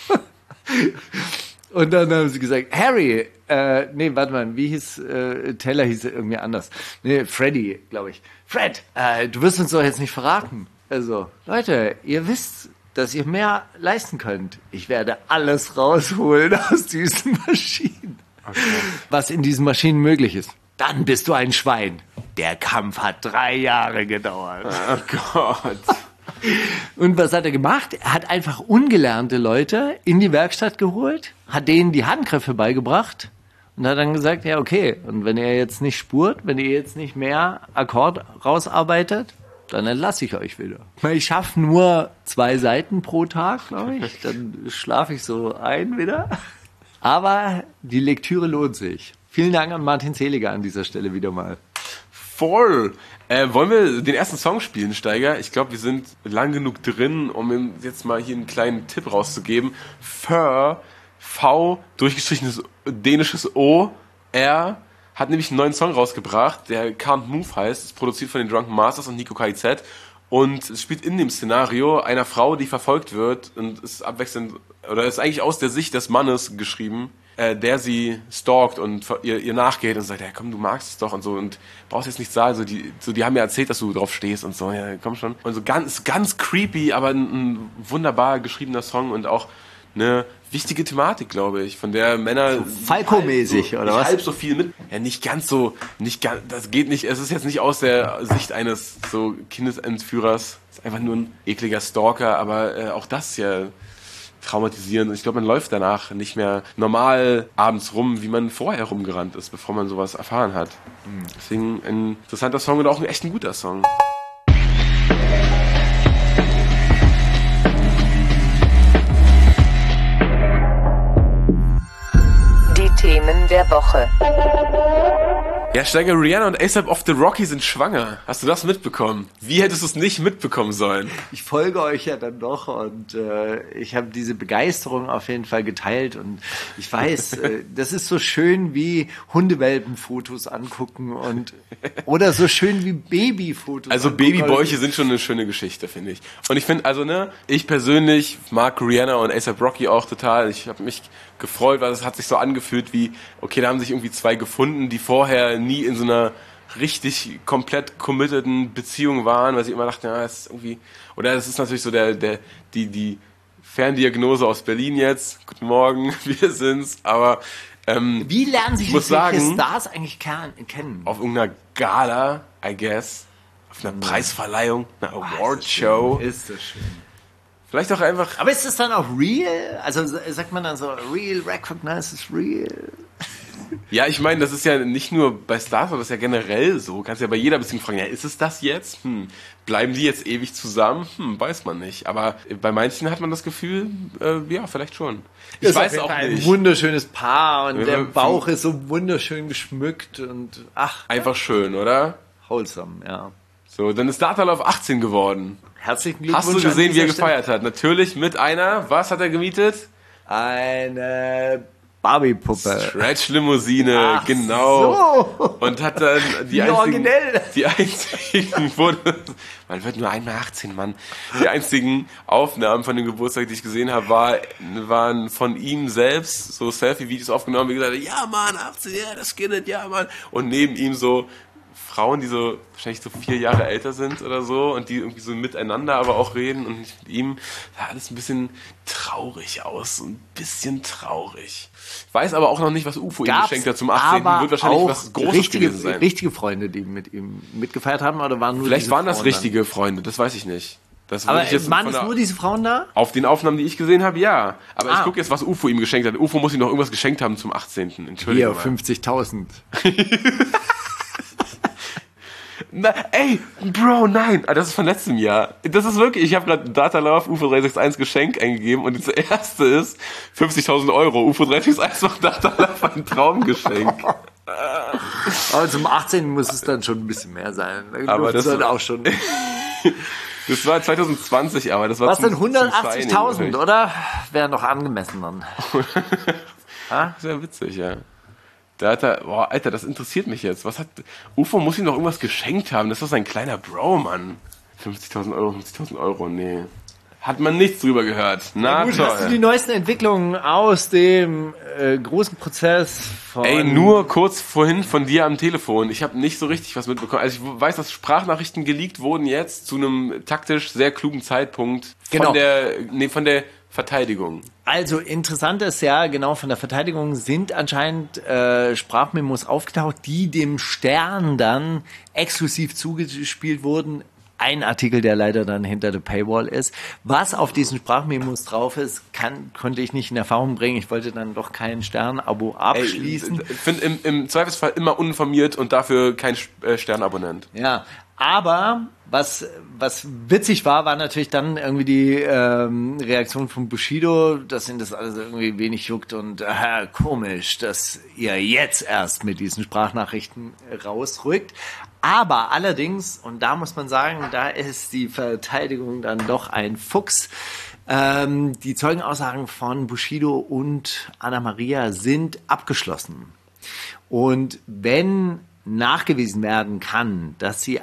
Und dann haben sie gesagt, Harry, warte mal, wie hieß, Taylor hieß irgendwie anders. Nee, Freddy, glaube ich. Fred, du wirst uns doch jetzt nicht verraten. Also, Leute, ihr wisst, dass ihr mehr leisten könnt. Ich werde alles rausholen aus diesen Maschinen. Okay. Was in diesen Maschinen möglich ist. Dann bist du ein Schwein. Der Kampf hat 3 Jahre gedauert. Oh Gott. Und was hat er gemacht? Er hat einfach ungelernte Leute in die Werkstatt geholt, hat denen die Handgriffe beigebracht und hat dann gesagt, ja okay, und wenn ihr jetzt nicht spurt, wenn ihr jetzt nicht mehr Akkord rausarbeitet, dann entlasse ich euch wieder. Ich schaffe nur 2 Seiten pro Tag, glaube ich, dann schlafe ich so ein wieder. Aber die Lektüre lohnt sich. Vielen Dank an Martin Seliger an dieser Stelle wieder mal. Voll. Wollen wir den ersten Song spielen, Steiger? Ich glaube, wir sind lang genug drin, um ihm jetzt mal hier einen kleinen Tipp rauszugeben. Fur, V, durchgestrichenes dänisches O, R, hat nämlich einen neuen Song rausgebracht, der Can't Move heißt, ist produziert von den Drunken Masters und Nico KIZ und es spielt in dem Szenario einer Frau, die verfolgt wird und ist abwechselnd, oder ist eigentlich aus der Sicht des Mannes geschrieben, der sie stalkt und ihr nachgeht und sagt, ja komm, du magst es doch und so und brauchst jetzt nichts sagen, die haben mir erzählt, dass du drauf stehst und so, ja komm schon. Und so ganz creepy, aber ein wunderbar geschriebener Song und auch eine wichtige Thematik, glaube ich, von der Männer so Falco-mäßig, oder was? Halb so viel mit, ja das geht nicht, es ist jetzt nicht aus der Sicht eines so Kindesentführers, es ist einfach nur ein ekliger Stalker, aber auch das ist ja traumatisierend. Und ich glaube, man läuft danach nicht mehr normal abends rum, wie man vorher rumgerannt ist, bevor man sowas erfahren hat. Deswegen ein interessanter Song und auch echt ein guter Song. Die Themen der Woche. Ja, Steiger, Rihanna und A$AP of the Rocky sind schwanger. Hast du das mitbekommen? Wie hättest du es nicht mitbekommen sollen? Ich folge euch ja dann doch und ich habe diese Begeisterung auf jeden Fall geteilt und ich weiß, das ist so schön wie Hundewelpenfotos angucken oder so schön wie Babyfotos. Also Babybäuche sind schon eine schöne Geschichte, finde ich. Und ich finde, ich persönlich mag Rihanna und A$AP Rocky auch total. Ich habe mich gefreut, weil es hat sich so angefühlt wie, okay, da haben sich irgendwie 2 gefunden, die vorher nie in so einer richtig komplett committeden Beziehung waren, weil sie immer dachten, ja, das ist irgendwie, oder das ist natürlich so die Ferndiagnose aus Berlin jetzt. Guten Morgen, wir sind's, aber wie lernen sich die Stars eigentlich kennen? Auf irgendeiner Gala, I guess, auf einer Preisverleihung, einer Awardshow. Ist das schön. Vielleicht auch einfach... Aber ist das dann auch real? Also sagt man dann so, real recognizes real? Ja, ich meine, das ist ja nicht nur bei Stars, aber das ist ja generell so. Du kannst ja bei jeder Beziehung fragen, ja, ist es das jetzt? Bleiben die jetzt ewig zusammen? Weiß man nicht. Aber bei manchen hat man das Gefühl, ja, vielleicht schon. Ich weiß auch nicht. Ein wunderschönes Paar und der Bauch ist so wunderschön geschmückt und einfach schön, oder? Wholesome, ja. So, dann ist Data Love 18 geworden. Herzlichen Glückwunsch. Hast du gesehen, wie er gefeiert hat? Natürlich mit einer, was hat er gemietet? Eine Barbie-Puppe. Stretch-Limousine, genau. So. Und hat dann die einzigen, man wird nur einmal 18, Mann. Die einzigen Aufnahmen von dem Geburtstag, die ich gesehen habe, waren von ihm selbst, so Selfie-Videos aufgenommen, wie gesagt, ja Mann, 18, ja, das Kind, ja Mann. Und neben ihm so Frauen, die so wahrscheinlich so 4 Jahre älter sind oder so und die irgendwie so miteinander aber auch reden und nicht mit ihm. Sah alles ein bisschen traurig aus, so ein bisschen traurig. Ich weiß aber auch noch nicht, was UFO ihm geschenkt hat zum 18. Wird wahrscheinlich was Großes gewesen sein. Richtige Freunde, die mit ihm mitgefeiert haben, oder waren nur Vielleicht waren das Frauen richtige Freunde, das weiß ich nicht. Aber waren es nur diese Frauen da? Auf den Aufnahmen, die ich gesehen habe, ja. Aber ich gucke jetzt, was UFO ihm geschenkt hat. UFO muss ihm noch irgendwas geschenkt haben zum 18. Entschuldigung. Hier, 50.000. Ey, Bro, nein. Das ist von letztem Jahr. Das ist wirklich, ich habe gerade Datalove UFO 361 Geschenk eingegeben und das erste ist 50.000 Euro. UFO 361 macht Datalove ein Traumgeschenk. Aber zum 18. muss es dann schon ein bisschen mehr sein. Aber das dann auch schon. Das war 2020, aber das war was denn 180.000, oder? Wäre noch angemessen dann. Sehr witzig, ja. Da hat er, boah, Alter, das interessiert mich jetzt. Was hat, UFO muss ihm noch irgendwas geschenkt haben. Das ist doch sein kleiner Bro, Mann. 50.000 Euro, nee. Hat man nichts drüber gehört. Na gut, toll. hast du die neuesten Entwicklungen aus dem großen Prozess von... Ey, nur kurz vorhin von dir am Telefon. Ich habe nicht so richtig was mitbekommen. Also ich weiß, dass Sprachnachrichten geleakt wurden jetzt zu einem taktisch sehr klugen Zeitpunkt von der Verteidigung. Also interessant ist ja, genau, von der Verteidigung sind anscheinend Sprachmemos aufgetaucht, die dem Stern dann exklusiv zugespielt wurden. Ein Artikel, der leider dann hinter der Paywall ist. Was auf diesen Sprachmemos drauf ist, konnte ich nicht in Erfahrung bringen. Ich wollte dann doch kein Stern-Abo abschließen. Ich finde im Zweifelsfall immer uninformiert und dafür kein Sternabonnent. Ja, aber was witzig war natürlich dann irgendwie die Reaktion von Bushido, dass ihn das alles irgendwie wenig juckt und komisch, dass ihr jetzt erst mit diesen Sprachnachrichten rausrückt. Aber allerdings, und da muss man sagen, da ist die Verteidigung dann doch ein Fuchs. Die Zeugenaussagen von Bushido und Anna Maria sind abgeschlossen. Und wenn nachgewiesen werden kann, dass sie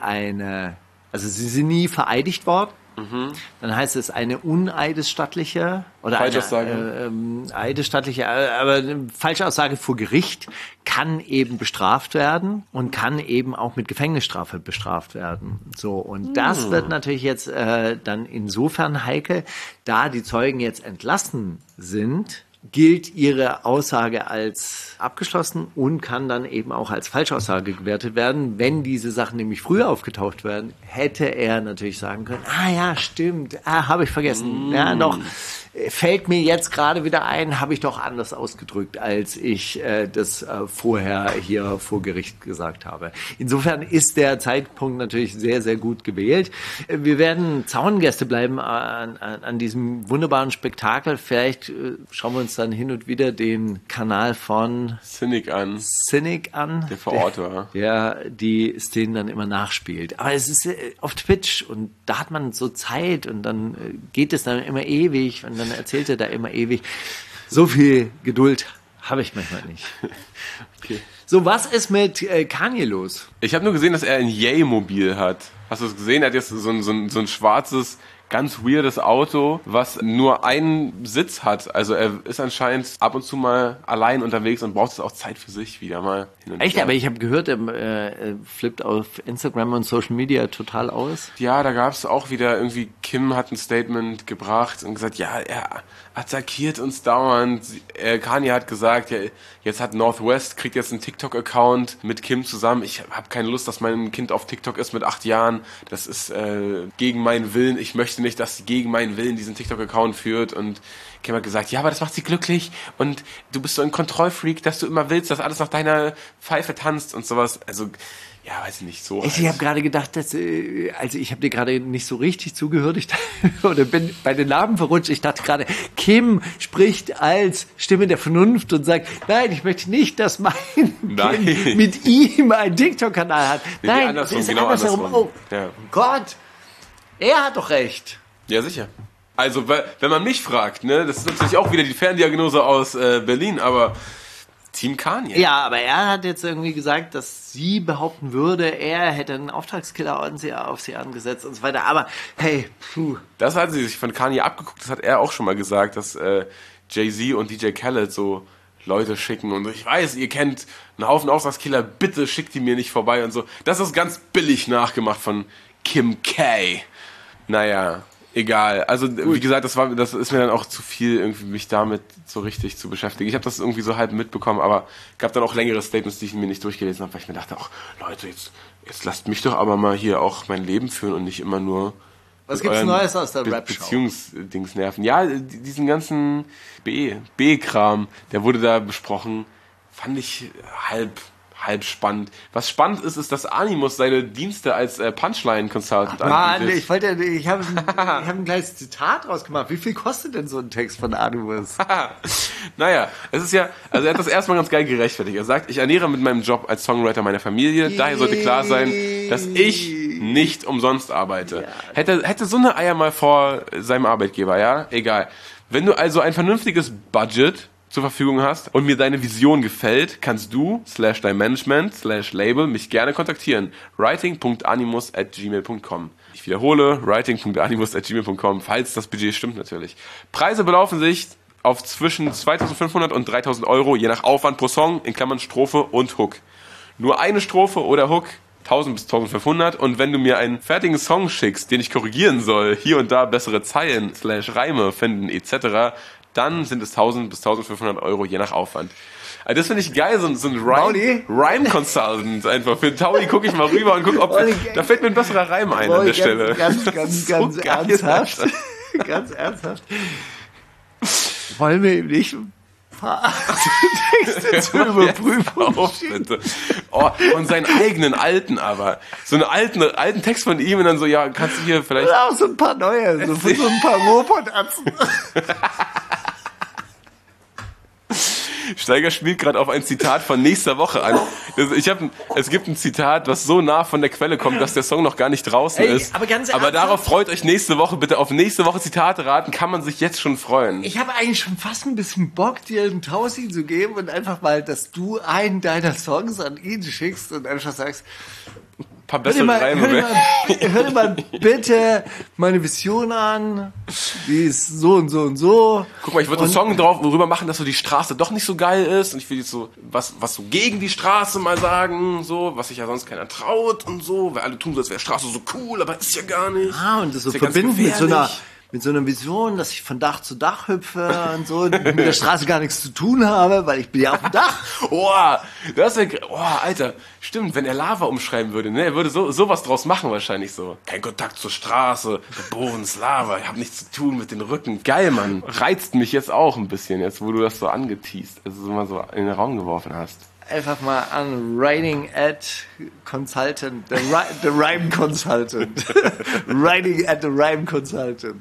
sie sind nie vereidigt worden, dann heißt es eine uneidesstattliche oder Falschaussage. Eidesstattliche, aber eine Falschaussage vor Gericht kann eben bestraft werden und kann eben auch mit Gefängnisstrafe bestraft werden. So, und das wird natürlich jetzt dann insofern heikel, da die Zeugen jetzt entlassen sind, gilt ihre Aussage als abgeschlossen und kann dann eben auch als Falschaussage gewertet werden. Wenn diese Sachen nämlich früher aufgetaucht werden, hätte er natürlich sagen können, ja, stimmt, habe ich vergessen. Ja, doch, fällt mir jetzt gerade wieder ein, habe ich doch anders ausgedrückt, als ich das vorher hier vor Gericht gesagt habe. Insofern ist der Zeitpunkt natürlich sehr, sehr gut gewählt. Wir werden Zaungäste bleiben an diesem wunderbaren Spektakel. Vielleicht schauen wir uns dann hin und wieder den Kanal von Cynic an. Der vor Ort war. Der die Szenen dann immer nachspielt. Aber es ist auf Twitch und da hat man so Zeit und dann geht es dann immer ewig und dann erzählt er da immer ewig. So viel Geduld habe ich manchmal nicht. Okay. So, was ist mit Kanye los? Ich habe nur gesehen, dass er ein Yay-Mobil hat. Hast du es gesehen? Er hat jetzt so ein schwarzes, ganz weirdes Auto, was nur einen Sitz hat. Also er ist anscheinend ab und zu mal allein unterwegs und braucht es auch Zeit für sich wieder mal. Echt? Aber ich habe gehört, er flippt auf Instagram und Social Media total aus. Ja, da gab es auch wieder irgendwie, Kim hat ein Statement gebracht und gesagt, ja, er attackiert uns dauernd. Kanye hat gesagt, ja, jetzt hat Northwest, kriegt jetzt einen TikTok-Account mit Kim zusammen. Ich habe keine Lust, dass mein Kind auf TikTok ist mit 8 Jahren. Das ist gegen meinen Willen. Ich möchte nicht, dass sie gegen meinen Willen diesen TikTok-Account führt. Und Kim hat gesagt, ja, aber das macht sie glücklich und du bist so ein Kontrollfreak, dass du immer willst, dass alles nach deiner Pfeife tanzt und sowas. Also, ja, weiß ich nicht, so. Ich habe gerade gedacht, dass, also ich habe dir gerade nicht so richtig zugehört, oder bin bei den Namen verrutscht. Ich dachte gerade, Kim spricht als Stimme der Vernunft und sagt, nein, ich möchte nicht, dass mein Kind mit ihm einen TikTok-Kanal hat. Nee, nein, das ist genau andersrum. Oh ja. Gott, er hat doch recht. Ja, sicher. Also, wenn man mich fragt, ne, das ist natürlich auch wieder die Ferndiagnose aus Berlin, aber Team Kanye. Ja, aber er hat jetzt irgendwie gesagt, dass sie behaupten würde, er hätte einen Auftragskiller auf sie angesetzt und so weiter. Aber hey, das hat sie sich von Kanye abgeguckt. Das hat er auch schon mal gesagt, dass Jay-Z und DJ Khaled so Leute schicken und ich weiß, ihr kennt einen Haufen Auftragskiller, bitte schickt die mir nicht vorbei und so. Das ist ganz billig nachgemacht von Kim K. Naja, egal. Also wie gesagt, das ist mir dann auch zu viel, irgendwie mich damit so richtig zu beschäftigen. Ich habe das irgendwie so halb mitbekommen, aber gab dann auch längere Statements, die ich mir nicht durchgelesen habe, weil ich mir dachte, ach Leute, jetzt lasst mich doch aber mal hier auch mein Leben führen und nicht immer nur Was gibt's Neues aus der Rap-Show? Beziehungsdings nerven. Ja, diesen ganzen B-Kram, der wurde da besprochen, fand ich halb spannend. Was spannend ist, dass Animus seine Dienste als Punchline-Consultant anbietet. Mann, ich habe ein kleines Zitat rausgemacht. Wie viel kostet denn so ein Text von Animus? Naja, es ist ja, also er hat das erstmal ganz geil gerechtfertigt. Er sagt, ich ernähre mit meinem Job als Songwriter meine Familie, daher sollte klar sein, dass ich nicht umsonst arbeite. Ja. Hätte so eine Eier mal vor seinem Arbeitgeber, ja? Egal. Wenn du also ein vernünftiges Budget zur Verfügung hast und mir deine Vision gefällt, kannst du /dein Management/Label mich gerne kontaktieren. writing.animus@gmail.com. Ich wiederhole, writing.animus@gmail.com, falls das Budget stimmt natürlich. Preise belaufen sich auf zwischen 2.500 und 3.000 Euro, je nach Aufwand pro Song, in Klammern Strophe und Hook. Nur eine Strophe oder Hook, 1.000 bis 1.500, und wenn du mir einen fertigen Song schickst, den ich korrigieren soll, hier und da bessere Zeilen /Reime finden etc., dann sind es 1.000 bis 1.500 Euro, je nach Aufwand. Also das finde ich geil, so ein Rhyme-Consultant einfach. Für Taui gucke ich mal rüber und gucke, ob da fällt mir ein besserer Reim ein an der Stelle. Ganz ernsthaft. Ganz ernsthaft. Wollen wir ihm nicht ein paar Texte zur Überprüfung schicken? Oh, und seinen eigenen alten aber. So einen alten Text von ihm und dann so, ja, kannst du hier vielleicht... Oder auch so ein paar neue, so für so ein paar Robotatzen. Steiger spielt gerade auf ein Zitat von nächster Woche an. Es gibt ein Zitat, was so nah von der Quelle kommt, dass der Song noch gar nicht draußen ist. Aber darauf freut euch nächste Woche. Bitte auf nächste Woche Zitate raten, kann man sich jetzt schon freuen. Ich habe eigentlich schon fast ein bisschen Bock, dir einen Tausi zu geben und einfach mal, dass du einen deiner Songs an ihn schickst und einfach sagst, paar bessere Reime. Hör dir mal bitte meine Vision an, die ist so und so und so. Guck mal, ich würde einen Song worüber machen, dass so die Straße doch nicht so geil ist und ich will jetzt so was so gegen die Straße mal sagen, so, was sich ja sonst keiner traut und so, weil alle tun so, als wäre Straße so cool, aber ist ja gar nicht. Und das so verbinden mit so einer Vision, dass ich von Dach zu Dach hüpfe und so, mit der Straße gar nichts zu tun habe, weil ich bin ja auf dem Dach. Alter, stimmt, wenn er Lava umschreiben würde, ne, er würde sowas draus machen wahrscheinlich so. Kein Kontakt zur Straße, geboren ist Lava, ich hab nichts zu tun mit den Rücken. Geil, Mann. Reizt mich jetzt auch ein bisschen, jetzt wo du das so angeteased, also so mal so in den Raum geworfen hast. Einfach mal an Writing at Consultant, the Rhyme Consultant. Writing at the Rhyme Consultant.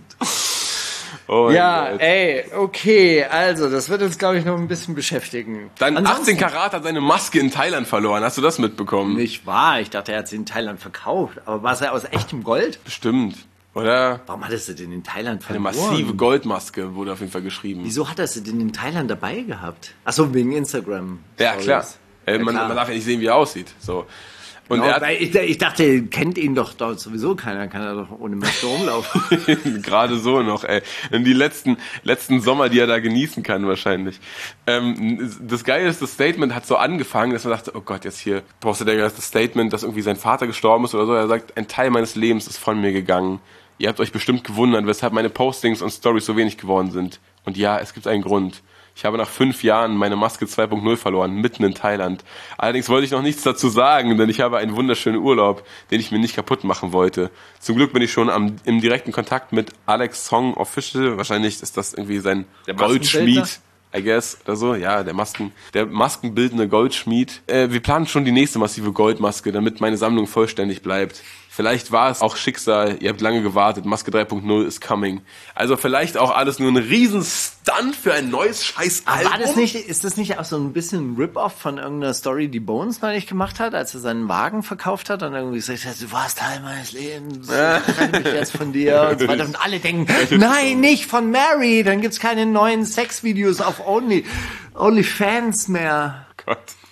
Oh ja, ey, okay, also, das wird uns, glaube ich, noch ein bisschen beschäftigen. Dein 18 Karat hat seine Maske in Thailand verloren, hast du das mitbekommen? Nicht wahr, ich dachte, er hat sie in Thailand verkauft, aber war es ja aus echtem Gold? Bestimmt. Oder? Warum hattest du denn in Thailand verloren? Eine massive Goldmaske wurde auf jeden Fall geschrieben. Wieso hat er sie denn in Thailand dabei gehabt? Achso, wegen Instagram. Ja, klar. Man darf ja nicht sehen, wie er aussieht. So. Und ich dachte, kennt ihn doch dort sowieso keiner, kann er doch ohne Maske rumlaufen. Gerade so noch, ey. In die letzten Sommer, die er da genießen kann wahrscheinlich. Das Geile ist, das Statement hat so angefangen, dass man dachte, oh Gott, jetzt hier postet er das Statement, dass irgendwie sein Vater gestorben ist oder so. Er sagt, ein Teil meines Lebens ist von mir gegangen. Ihr habt euch bestimmt gewundert, weshalb meine Postings und Stories so wenig geworden sind. Und ja, es gibt einen Grund. Ich habe nach 5 Jahren meine Maske 2.0 verloren, mitten in Thailand. Allerdings wollte ich noch nichts dazu sagen, denn ich habe einen wunderschönen Urlaub, den ich mir nicht kaputt machen wollte. Zum Glück bin ich schon im direkten Kontakt mit Alex Song Official. Wahrscheinlich ist das irgendwie sein Goldschmied, I guess, oder so. Ja, der maskenbildende Goldschmied. Wir planen schon die nächste massive Goldmaske, damit meine Sammlung vollständig bleibt. Vielleicht war es auch Schicksal, ihr habt lange gewartet, Maske 3.0 is coming. Also vielleicht auch alles nur ein Riesen-Stunt für ein neues Scheiß-Album. Ist das nicht auch so ein bisschen ein Rip-Off von irgendeiner Story, die Bones neulich gemacht hat, als er seinen Wagen verkauft hat und irgendwie gesagt hat, du warst Teil meines Lebens, ich trenne mich jetzt von dir und so weiter. Und alle denken, nein, nicht von Mary, dann gibt's keine neuen Sexvideos auf OnlyFans mehr. Gott.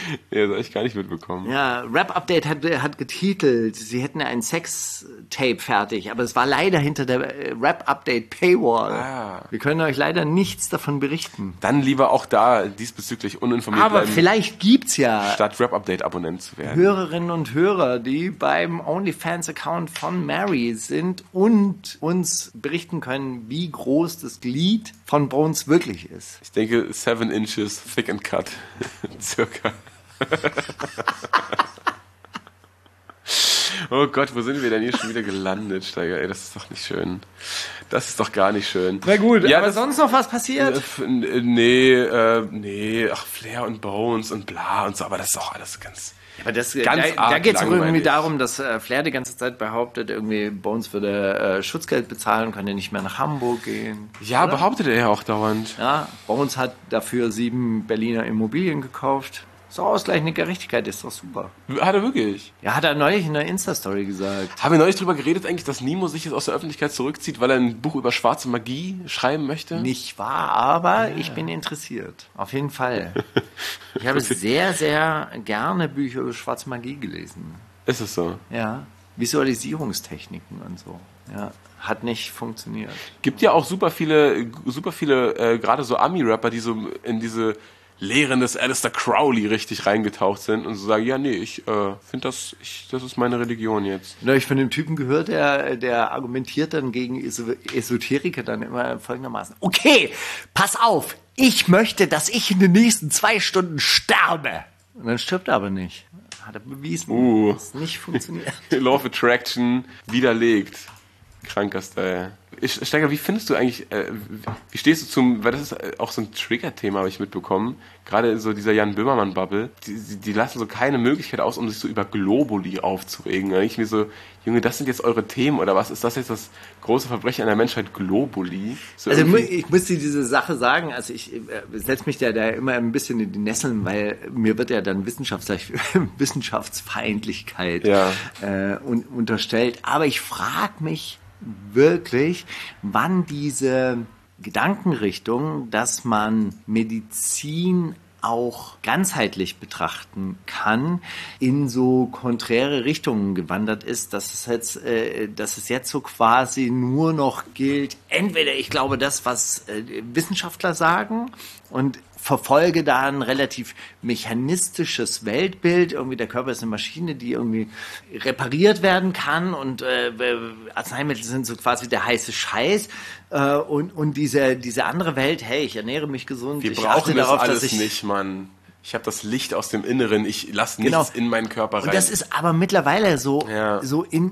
Ja, das habe ich gar nicht mitbekommen. Ja, Rap-Update hat getitelt, sie hätten ein Sex-Tape fertig, aber es war leider hinter der Rap-Update-Paywall. Ah. Wir können euch leider nichts davon berichten. Dann lieber auch da diesbezüglich uninformiert Aber bleiben, vielleicht gibt's ja statt Rap-Update-Abonnent zu werden. Hörerinnen und Hörer, die beim OnlyFans-Account von Mary sind und uns berichten können, wie groß das Glied von Bones wirklich ist. Ich denke 7 inches thick and cut. Circa. Oh Gott, wo sind wir denn hier schon wieder gelandet, Steiger? Ey, das ist doch nicht schön. Das ist doch gar nicht schön. Na gut, ja, aber sonst noch was passiert? Nee, ach, Flair und Bones und bla und so, aber das ist auch alles ganz... Aber das, Ganz da arg geht es irgendwie langweilig. darum, dass Flair die ganze Zeit behauptet, irgendwie Bones würde Schutzgeld bezahlen, konnte nicht mehr nach Hamburg gehen. Ja, behauptet er ja auch dauernd. Ja, Bones hat dafür 7 Berliner Immobilien gekauft. So ausgleichende Gerechtigkeit ist doch super. Hat er wirklich? Ja, hat er neulich in der Insta-Story gesagt. Haben wir neulich drüber geredet eigentlich, dass Nemo sich jetzt aus der Öffentlichkeit zurückzieht, weil er ein Buch über schwarze Magie schreiben möchte? Nicht wahr, aber ich bin interessiert. Auf jeden Fall. Ich habe sehr, sehr gerne Bücher über schwarze Magie gelesen. Ist es so? Ja, Visualisierungstechniken und so. Ja, hat nicht funktioniert. Gibt ja auch super viele gerade so Ami-Rapper, die so in diese Lehren des Aleister Crowley richtig reingetaucht sind und so sagen, ja, nee, ich finde das ist meine Religion jetzt. Da habe ich von dem Typen gehört, der argumentiert dann gegen Esoteriker dann immer folgendermaßen. Okay, pass auf, ich möchte, dass ich in den nächsten 2 Stunden sterbe. Und dann stirbt er aber nicht. Hat er bewiesen, dass es nicht funktioniert. Law of Attraction widerlegt. Kranker Style. Steiger, wie findest du eigentlich, wie stehst du zum, weil das ist auch so ein Trigger-Thema, habe ich mitbekommen, gerade in so dieser Jan Böhmermann-Bubble, die lassen so keine Möglichkeit aus, um sich so über Globuli aufzuregen. Da denke ich mir so, Junge, das sind jetzt eure Themen, oder was ist das jetzt das große Verbrechen an der Menschheit, Globuli? So also ich muss dir diese Sache sagen, also ich setze mich da immer ein bisschen in die Nesseln, weil mir wird ja dann Wissenschaftsfeindlichkeit unterstellt, aber ich frage mich wirklich, wann diese Gedankenrichtung, dass man Medizin auch ganzheitlich betrachten kann, in so konträre Richtungen gewandert ist, dass es jetzt so quasi nur noch gilt, entweder ich glaube das, was Wissenschaftler sagen und verfolge da ein relativ mechanistisches Weltbild. Irgendwie der Körper ist eine Maschine, die irgendwie repariert werden kann und Arzneimittel sind so quasi der heiße Scheiß. Und diese andere Welt, hey, ich ernähre mich gesund. Wir ich brauchen das darauf, alles dass ich nicht, Mann. Ich habe das Licht aus dem Inneren, ich lasse nichts in meinen Körper rein. Und das ist aber mittlerweile so in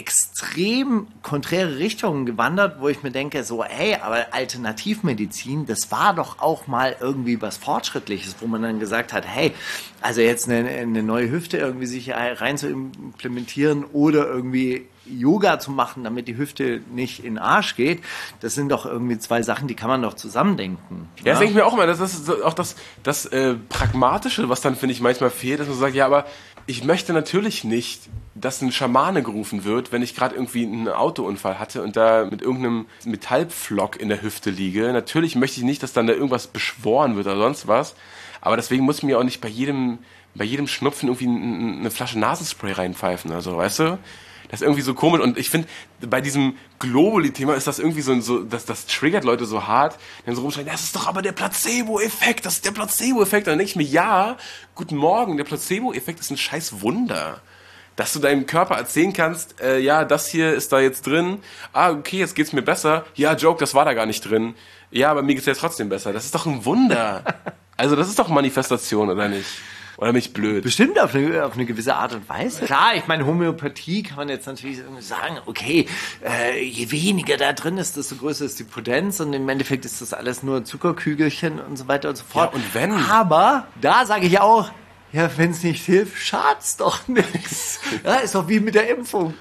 extrem konträre Richtungen gewandert, wo ich mir denke, so, hey, aber Alternativmedizin, das war doch auch mal irgendwie was Fortschrittliches, wo man dann gesagt hat, hey, also jetzt eine neue Hüfte irgendwie sich rein zu implementieren oder irgendwie Yoga zu machen, damit die Hüfte nicht in den Arsch geht, das sind doch irgendwie 2 Sachen, die kann man doch zusammendenken. Ja, das denke ich mir auch immer, das ist auch das Pragmatische, was dann, finde ich, manchmal fehlt, dass man sagt, ja, aber ich möchte natürlich nicht, dass ein Schamane gerufen wird, wenn ich gerade irgendwie einen Autounfall hatte und da mit irgendeinem Metallpflock in der Hüfte liege. Natürlich möchte ich nicht, dass dann da irgendwas beschworen wird oder sonst was. Aber deswegen muss ich mir auch nicht bei jedem Schnupfen irgendwie eine Flasche Nasenspray reinpfeifen. Also, weißt du? Das ist irgendwie so komisch. Und ich finde, bei diesem Globuli-Thema ist das irgendwie so das triggert Leute so hart, dann so rumschreien, das ist doch aber der Placebo-Effekt, das ist der Placebo-Effekt. Und dann denke ich mir, ja, guten Morgen, der Placebo-Effekt ist ein scheiß Wunder. Dass du deinem Körper erzählen kannst, ja, das hier ist da jetzt drin, okay, jetzt geht's mir besser, ja, Joke, das war da gar nicht drin, ja, aber mir geht's jetzt trotzdem besser. Das ist doch ein Wunder. Also das ist doch Manifestation, oder nicht? Oder bin ich blöd? Bestimmt auf eine gewisse Art und Weise. Klar, ich meine, Homöopathie kann man jetzt natürlich irgendwie sagen, okay, je weniger da drin ist, desto größer ist die Potenz und im Endeffekt ist das alles nur Zuckerkügelchen und so weiter und so fort. Ja, und wenn? Aber da sage ich auch, ja, wenn es nicht hilft, schadet's doch nichts. Ja, ist doch wie mit der Impfung.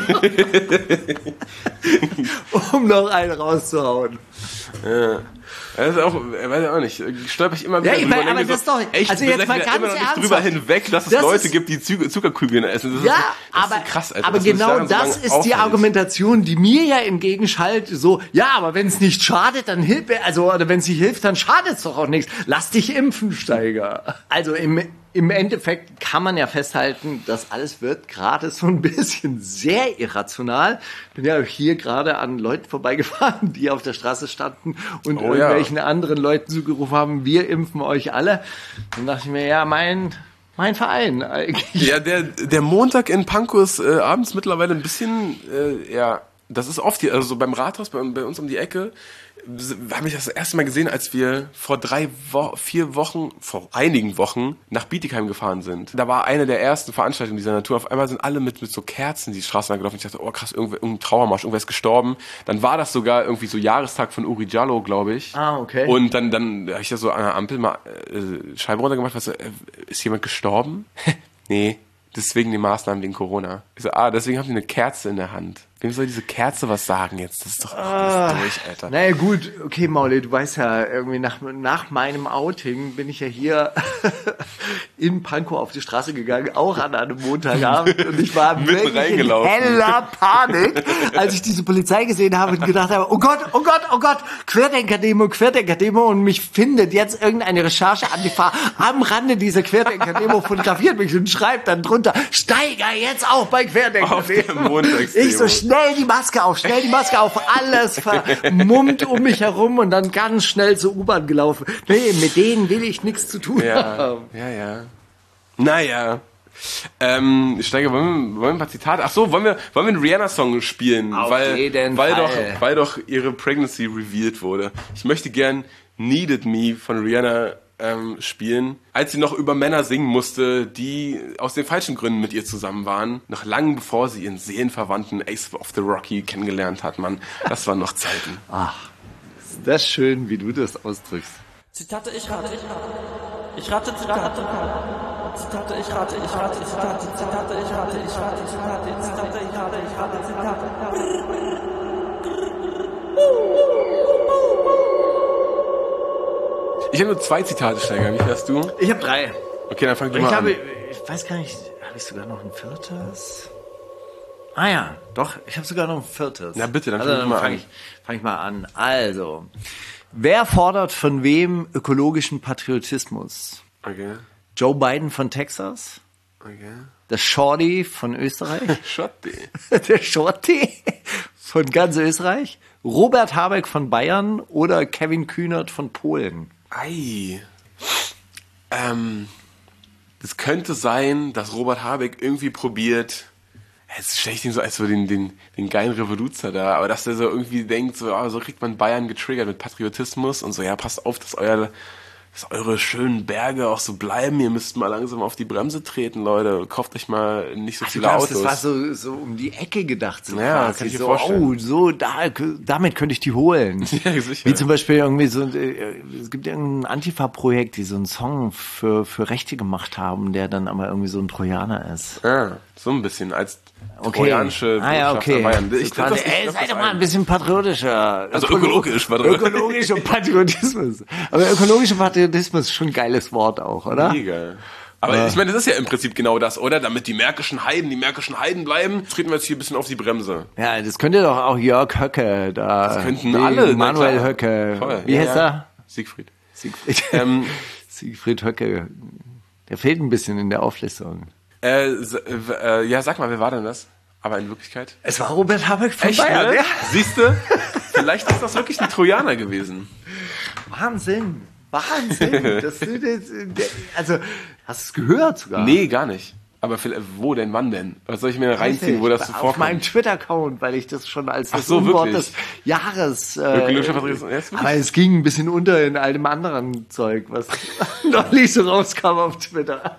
Um noch einen rauszuhauen. Ja. Das ist auch, weiß ich auch nicht, stolper ich immer wieder drüber. Ja, aber das ist doch, echt, also jetzt mal ganz immer noch nicht ernsthaft. drüber hinweg, dass es Das Leute ist, gibt, die Zuckerkügeln essen. Das ja, ist so krass, Alter. aber genau das ist die Argumentation, die mir ja entgegenschallt, so, ja, aber wenn es nicht schadet, dann hilft, also, oder wenn es nicht hilft, dann schadet es doch auch nichts. Lass dich impfen, Steiger. Also im im Endeffekt kann man ja festhalten, das alles wird gerade so ein bisschen sehr irrational. Bin ja hier gerade an Leuten vorbeigefahren, die auf der Straße standen und irgendwelchen anderen Leuten zugerufen haben, wir impfen euch alle. Dann dachte ich mir, ja, mein Verein eigentlich. Ja, der Montag in Pankow ist abends mittlerweile ein bisschen, das ist oft hier, also so beim Rathaus, bei uns um die Ecke, habe ich das erste Mal gesehen, als wir vor einigen Wochen nach Bietigheim gefahren sind. Da war eine der ersten Veranstaltungen dieser Natur. Auf einmal sind alle mit so Kerzen die Straßen lang gelaufen. Ich dachte, oh krass, irgendein Trauermarsch, irgendwer ist gestorben. Dann war das sogar irgendwie so Jahrestag von Uri Jallo, glaube ich. Ah, okay. Und dann habe ich da so an der Ampel mal Scheibe runtergemacht. Ist jemand gestorben? Nee, deswegen die Maßnahmen wegen Corona. Ich so, deswegen haben die eine Kerze in der Hand. Wem soll diese Kerze was sagen jetzt? Das ist doch das ist durch, Alter. Naja gut, okay Mauli, du weißt ja, irgendwie nach meinem Outing bin ich ja hier in Pankow auf die Straße gegangen, auch an einem Montagabend und ich war wirklich in heller Panik, als ich diese Polizei gesehen habe und gedacht habe, oh Gott, Querdenker-Demo und mich findet jetzt irgendeine Recherche-Antifa am Rande dieser Querdenker-Demo, fotografiert mich und schreibt dann drunter, Steiger jetzt auch bei Querdenker-Demo. Ich so, schnell die Maske auf, alles vermummt um mich herum und dann ganz schnell zur U-Bahn gelaufen. Nee, mit denen will ich nichts zu tun haben. Ja. Naja. Steiger, wollen wir ein paar Zitate? Ach so, wollen wir einen Rihanna-Song spielen? Weil doch ihre Pregnancy revealed wurde. Ich möchte gern Needed Me von Rihanna spielen, als sie noch über Männer singen musste, die aus den falschen Gründen mit ihr zusammen waren, noch lange bevor sie ihren Seelenverwandten Ace of the Rocky kennengelernt hat, Mann. Das waren noch Zeiten. Ach, ist das schön, wie du das ausdrückst. Zitate, ich rate. Ich rate Zitate. Zitate, ich rate. Zitate, ich rate. Zitate, ich rate. Ich habe nur 2 Zitate, Steiger. Wie viel hast du? Ich habe 3. Okay, dann fang du mal an. Ich weiß gar nicht, habe ich sogar noch ein 4.? Ah ja, doch, ich habe sogar noch ein 4. Na bitte, dann fang ich mal an. Also, wer fordert von wem ökologischen Patriotismus? Okay. Joe Biden von Texas? Okay. Der Shorty von Österreich? Shorty. Der Shorty von ganz Österreich? Robert Habeck von Bayern oder Kevin Kühnert von Polen? Das könnte sein, dass Robert Habeck irgendwie probiert, jetzt stelle ich den so als so den geilen Revoluzer da, aber dass der so irgendwie denkt, so kriegt man Bayern getriggert mit Patriotismus und so, ja, passt auf, dass eure schönen Berge auch so bleiben, ihr müsst mal langsam auf die Bremse treten, Leute, kauft euch mal nicht so viele Autos. Das war so um die Ecke gedacht. So ja, quasi. kann ich mir vorstellen. Damit könnte ich die holen. Ja, sicher. Wie zum Beispiel irgendwie so, es gibt irgendein Antifa-Projekt, die so einen Song für Rechte gemacht haben, der dann aber irgendwie so ein Trojaner ist. So ein bisschen als trojanische okay. Bayern. Seid doch mal ein bisschen patriotischer. Also ökologisch. Ökologisch und Patriotismus. Aber ökologischer Patriotismus ist schon ein geiles Wort auch, oder? Mega. Aber ich meine, das ist ja im Prinzip genau das, oder? Damit die märkischen Heiden bleiben, treten wir jetzt hier ein bisschen auf die Bremse. Ja, das könnte doch auch Jörg Höcke da. Das könnten alle. Manuel Höcke. Voll. Wie heißt er? Siegfried. Siegfried Höcke. Der fehlt ein bisschen in der Auflistung. Sag mal, wer war denn das? Aber in Wirklichkeit? Es war Robert Habeck von Echt, Bayern. ne? Ja. Siehst du? Vielleicht ist das wirklich ein Trojaner gewesen. Wahnsinn. Also, hast du es gehört sogar? Nee, gar nicht. Aber wo denn, wann denn? Was soll ich mir reinziehen, wo das so vorkommt? Auf meinem Twitter-Account, weil ich das schon als das Unwort des Jahres... aber es ging ein bisschen unter in all dem anderen Zeug, was noch nicht so rauskam auf Twitter.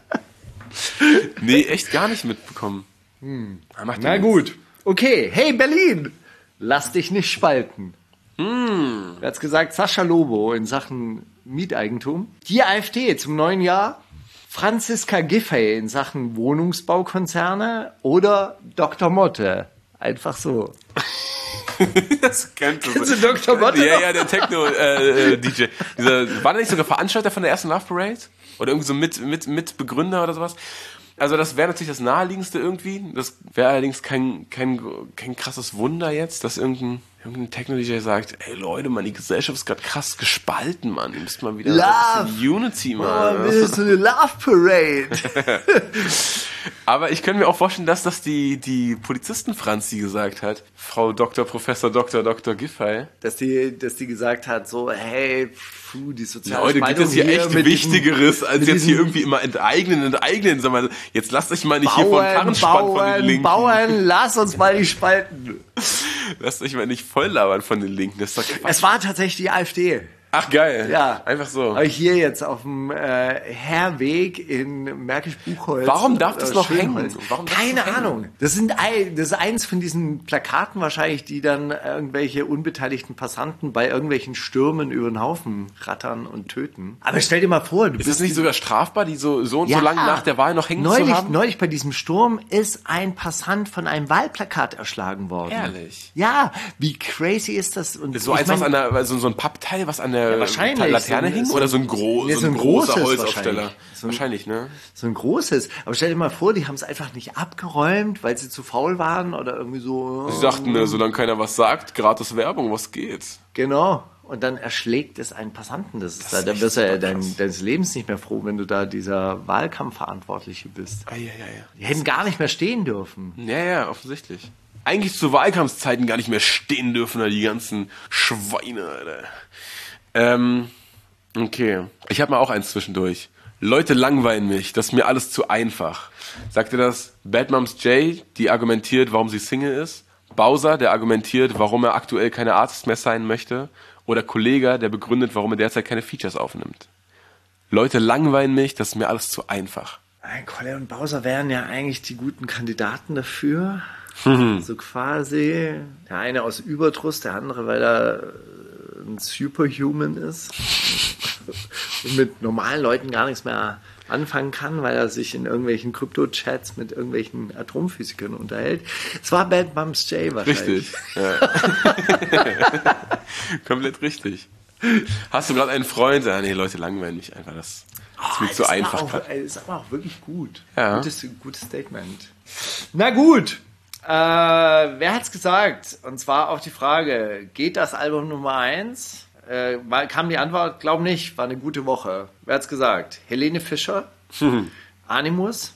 Nee, echt gar nicht mitbekommen. Na gut. Okay, hey Berlin, lass dich nicht spalten. Wer hat's gesagt? Sascha Lobo in Sachen Mieteigentum. Die AfD zum neuen Jahr. Franziska Giffey in Sachen Wohnungsbaukonzerne oder Dr. Motte. Einfach so. Das kennst du Dr. Motte? Ja, der Techno-DJ. War der nicht sogar Veranstalter von der ersten Love Parade? Oder irgendwie so mit Begründer oder sowas? Also das wäre natürlich das Naheliegendste irgendwie. Das wäre allerdings kein krasses Wunder jetzt, dass irgendein Techno-DJ sagt, ey Leute, Mann, die Gesellschaft ist gerade krass gespalten, Mann. Ihr müsst mal wieder ein bisschen Unity, Mann. Oh, so eine Love Parade. Aber ich könnte mir auch vorstellen, dass das die Polizisten Franzi gesagt hat. Frau Dr. Professor Dr. Giffey. Dass die gesagt hat, so, hey, die soziale Leute, gibt es hier echt Wichtigeres, als jetzt hier irgendwie immer enteignen. Sag mal, jetzt lasst euch mal nicht hier vom Karren spannen von den Linken. Bauern, lass uns mal nicht spalten. Lasst euch mal nicht voll labern von den Linken. Das ist doch Quatsch. Es war tatsächlich die AfD. Ach geil, ja. Einfach so. Aber hier jetzt auf dem Herweg in Märkisch-Buchholz. Warum darf das noch hängen? Keine Ahnung. Das ist eins von diesen Plakaten wahrscheinlich, die dann irgendwelche unbeteiligten Passanten bei irgendwelchen Stürmen über den Haufen rattern und töten. Aber stell dir mal vor, ist es nicht sogar strafbar, die so und so lange nach der Wahl noch hängen zu haben? Neulich bei diesem Sturm ist ein Passant von einem Wahlplakat erschlagen worden. Ehrlich? Ja, wie crazy ist das? Und so eins, so ein Pappteil, was an der Laterne hing? Oder so ein großer Holzaufsteller? Wahrscheinlich, ne? So ein großes. Aber stell dir mal vor, die haben es einfach nicht abgeräumt, weil sie zu faul waren oder irgendwie so. Sie dachten mir, solange keiner was sagt, gratis Werbung, was geht? Genau. Und dann erschlägt es einen Passanten. Da wirst du ja deines Lebens nicht mehr froh, wenn du da dieser Wahlkampfverantwortliche bist. Ja. Die hätten gar nicht mehr stehen dürfen. Ja, offensichtlich. Eigentlich zu Wahlkampfzeiten gar nicht mehr stehen dürfen, die ganzen Schweine, Alter. Okay. Ich habe mal auch eins zwischendurch. Leute langweilen mich, das ist mir alles zu einfach. Sagt ihr das? Bad Moms J, die argumentiert, warum sie Single ist. Bowser, der argumentiert, warum er aktuell keine Artist mehr sein möchte. Oder Kollega, der begründet, warum er derzeit keine Features aufnimmt. Leute langweilen mich, das ist mir alles zu einfach. Kollega und Bowser wären ja eigentlich die guten Kandidaten dafür. So quasi. Der eine aus Überdruss, der andere, weil er ein Superhuman ist und mit normalen Leuten gar nichts mehr anfangen kann, weil er sich in irgendwelchen Krypto-Chats mit irgendwelchen Atomphysikern unterhält. Es war Bad Moms J wahrscheinlich. Richtig. Ja. Komplett richtig. Hast du gerade einen Freund? Nee, Leute langweilen mich einfach. Das ist mir zu einfach. Das ist aber auch wirklich gut. Ja. Gutes Statement. Na gut. Wer hat's gesagt? Und zwar auf die Frage, geht das Album Nummer 1? Kam die Antwort, glaub nicht, war eine gute Woche. Wer hat's gesagt? Helene Fischer? Animus?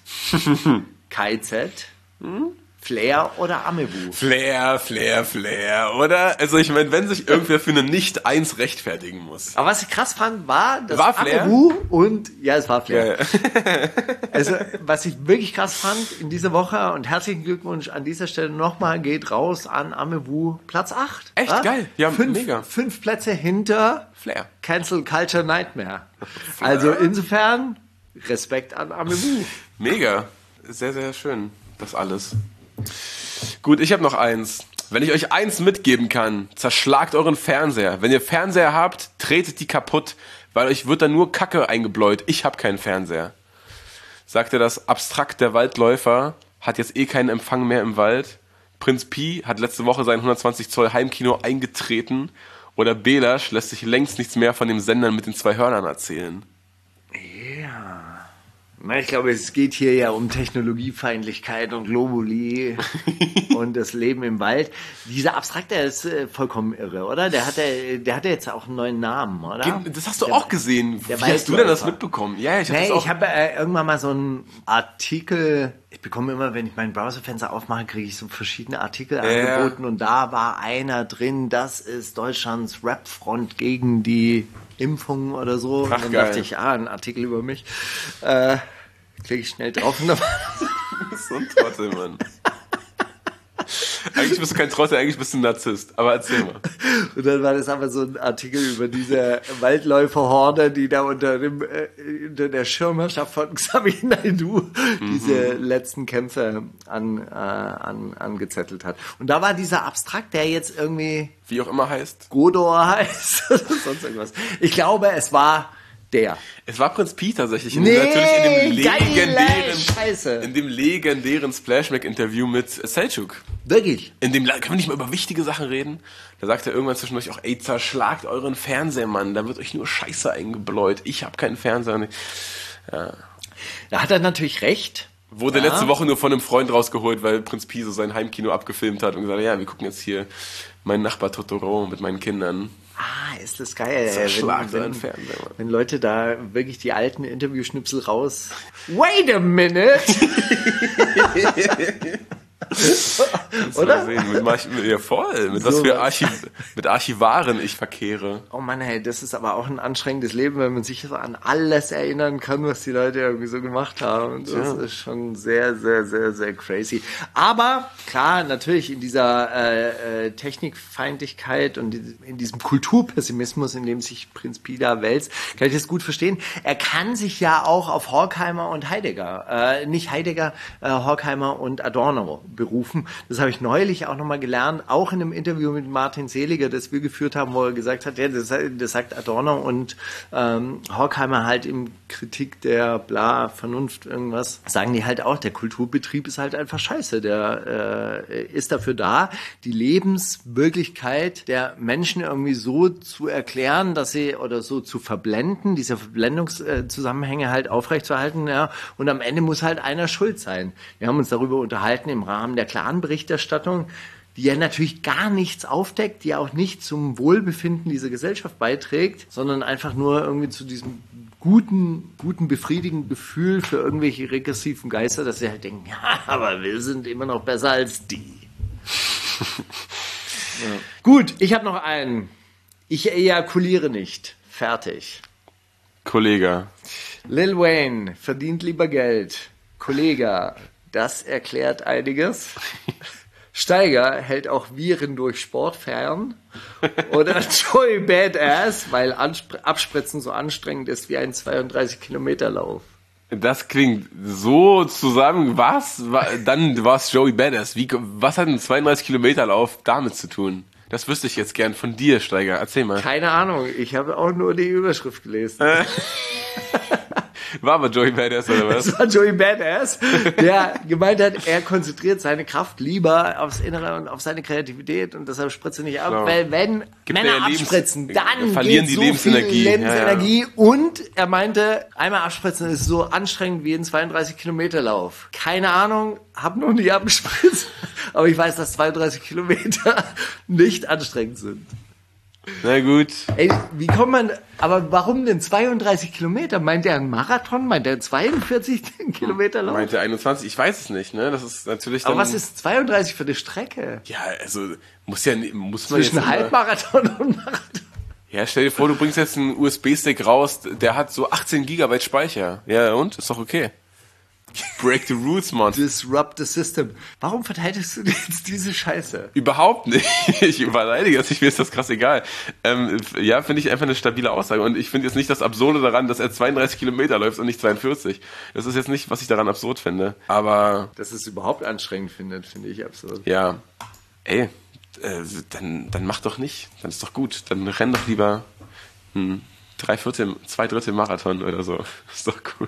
KZ? Flair oder Amebu? Flair, oder? Also ich meine, wenn sich irgendwer für eine Nicht-1 rechtfertigen muss. Aber was ich krass fand, war das Flair? Amebu und... Ja, es war Flair. Ja. Also, was ich wirklich krass fand in dieser Woche, und herzlichen Glückwunsch an dieser Stelle nochmal, geht raus an Amebu, Platz 8. Echt geil. Ja, mega. 5 Plätze hinter Flair. Cancel Culture Nightmare. Also insofern, Respekt an Amebu. Mega. Sehr, sehr schön, das alles. Gut, ich habe noch eins. Wenn ich euch eins mitgeben kann, zerschlagt euren Fernseher. Wenn ihr Fernseher habt, tretet die kaputt, weil euch wird dann nur Kacke eingebläut. Ich habe keinen Fernseher. Sagt er das abstrakt, der Waldläufer hat jetzt keinen Empfang mehr im Wald. Prinz Pi hat letzte Woche sein 120 Zoll Heimkino eingetreten. Oder Belasch lässt sich längst nichts mehr von dem Sendern mit den 2 Hörnern erzählen. Ja. Na, ich glaube, es geht hier ja um Technologiefeindlichkeit und Globuli und das Leben im Wald. Dieser Abstrakte ist vollkommen irre, oder? Der hat jetzt auch einen neuen Namen, oder? Das hast du auch gesehen. Wie hast du denn das mitbekommen? Ja, ich habe irgendwann mal so einen Artikel. Ich bekomme immer, wenn ich mein Browserfenster aufmache, kriege ich so verschiedene Artikel angeboten und da war einer drin, das ist Deutschlands Rap-Front gegen die Impfung oder so. Ach, und dann geil. dachte ich, ein Artikel über mich. Klicke ich schnell drauf und dann so ein Trottel, Mann. Eigentlich bist du kein Trottel, eigentlich bist du ein Narzisst. Aber erzähl mal. Und dann war das aber so ein Artikel über diese Waldläuferhorde, die da unter der Schirmherrschaft von Xavier Naidoo diese letzten Kämpfe angezettelt hat. Und da war dieser Abstrakt, der jetzt irgendwie... Wie auch immer heißt. Godor heißt oder sonst irgendwas. Ich glaube, es war der. Es war Prinz Pi tatsächlich. In dem legendären Splashback-Interview mit Selçuk. Wirklich? Kann man nicht mal über wichtige Sachen reden? Da sagt er irgendwann zwischendurch auch, zerschlagt euren Fernseher, Mann. Da wird euch nur Scheiße eingebläut. Ich habe keinen Fernseher. Ja. Da hat er natürlich recht. Wurde letzte Woche nur von einem Freund rausgeholt, weil Prinz Pi so sein Heimkino abgefilmt hat und gesagt, ja, wir gucken jetzt hier meinen Nachbar Totoro mit meinen Kindern. Ist das geil, wenn Leute da wirklich die alten Interviewschnipsel raus... Wait a minute! Oder? Ja, voll. Mit was für mit Archivaren ich verkehre. Oh Mann, hey, das ist aber auch ein anstrengendes Leben, wenn man sich so an alles erinnern kann, was die Leute irgendwie so gemacht haben. Und das ist schon sehr, sehr, sehr, sehr crazy. Aber klar, natürlich in dieser Technikfeindlichkeit und in diesem Kulturpessimismus, in dem sich Prinz Pi da wälzt, kann ich das gut verstehen. Er kann sich ja auch auf Horkheimer und Heidegger, nicht Heidegger, Horkheimer und Adorno berufen. Das habe ich neulich auch nochmal gelernt, auch in einem Interview mit Martin Seliger, das wir geführt haben, wo er gesagt hat, ja, das sagt Adorno und Horkheimer halt in Kritik der Vernunft irgendwas, sagen die halt auch, der Kulturbetrieb ist halt einfach scheiße. Der ist dafür da, die Lebenswirklichkeit der Menschen irgendwie so zu erklären, dass sie oder so zu verblenden, diese Verblendungszusammenhänge halt aufrechtzuerhalten, ja, und am Ende muss halt einer schuld sein. Wir haben uns darüber unterhalten im Rahmen der Clan-Berichterstattung, die ja natürlich gar nichts aufdeckt, die ja auch nicht zum Wohlbefinden dieser Gesellschaft beiträgt, sondern einfach nur irgendwie zu diesem guten, befriedigenden Gefühl für irgendwelche regressiven Geister, dass sie halt denken, ja, aber wir sind immer noch besser als die. Ja. Gut, ich habe noch einen. Ich ejakuliere nicht. Fertig. Kollege. Lil Wayne verdient lieber Geld. Kollege, das erklärt einiges. Steiger hält auch Viren durch Sport fern. Oder Joey Badass, weil Abspritzen so anstrengend ist wie ein 32-Kilometer-Lauf. Das klingt so zusammen. Was? Dann war es Joey Badass. Was hat ein 32-Kilometer-Lauf damit zu tun? Das wüsste ich jetzt gern von dir, Steiger. Erzähl mal. Keine Ahnung, ich habe auch nur die Überschrift gelesen. War aber Joey Badass, oder was? Das war Joey Badass, der gemeint hat, er konzentriert seine Kraft lieber aufs Innere und auf seine Kreativität und deshalb spritzt er nicht ab, Genau. weil wenn Männer abspritzen, dann verlieren geht die so viel Lebensenergie. Lebensenergie und er meinte, einmal abspritzen ist so anstrengend wie ein 32-Kilometer-Lauf. Keine Ahnung, hab noch nie abgespritzt, aber ich weiß, dass 32 Kilometer nicht anstrengend sind. Na gut. Ey, wie kommt man, aber warum denn 32 Kilometer? Meint er einen Marathon? Meint er 42 Kilometer Lauf? Meinte 21? Ich weiß es nicht, ne? Das ist natürlich dann... Aber was ist 32 für eine Strecke? Ja, also, muss man Zwischen jetzt... Halbmarathon und Marathon. Ja, stell dir vor, du bringst jetzt einen USB-Stick raus, der hat so 18 Gigabyte Speicher. Ja, und? Ist doch okay. Break the rules, Mann. Disrupt the system. Warum verteidigst du jetzt diese Scheiße? Überhaupt nicht. Ich überleidige das. Mir ist das krass egal. Ja, finde ich einfach eine stabile Aussage. Und ich finde jetzt nicht das Absurde daran, dass er 32 Kilometer läuft und nicht 42. Das ist jetzt nicht, was ich daran absurd finde. Aber... Dass es überhaupt anstrengend findet, finde ich absurd. Ja. Ey, dann mach doch nicht. Dann ist doch gut. Dann renn doch lieber 2/3 Marathon oder so. Ist doch cool.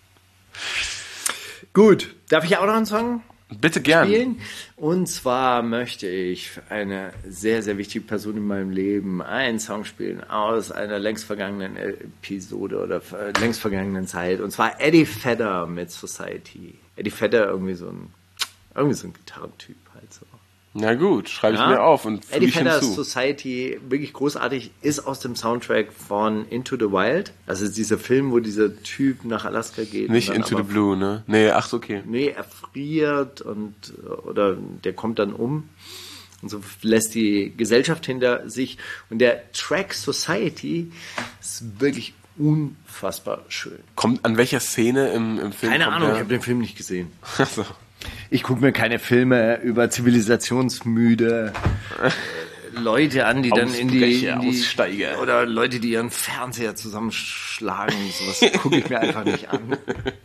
Gut, darf ich auch noch einen Song Bitte gern. spielen? Und zwar möchte ich für eine sehr, sehr wichtige Person in meinem Leben einen Song spielen aus einer längst vergangenen Episode oder längst vergangenen Zeit. Und zwar Eddie Vedder mit Society. Eddie Vedder irgendwie so ein Gitarrentyp halt so. Na gut, schreibe ich mir auf und füge Eddie ich Vedder hinzu. Society, wirklich großartig, ist aus dem Soundtrack von Into the Wild. Also dieser Film, wo dieser Typ nach Alaska geht. Nicht und dann Into the aber Blue, ne? Nee, ach so, okay. Nee, er friert oder der kommt dann um und so lässt die Gesellschaft hinter sich. Und der Track Society ist wirklich unfassbar schön. Kommt an welcher Szene im Film? Keine kommt Ahnung, der? ich habe den Film nicht gesehen. Ach so. Ich gucke mir keine Filme über zivilisationsmüde Leute an, die dann in die Aussteiger. oder Leute, die ihren Fernseher zusammenschlagen. Sowas gucke ich mir einfach nicht an.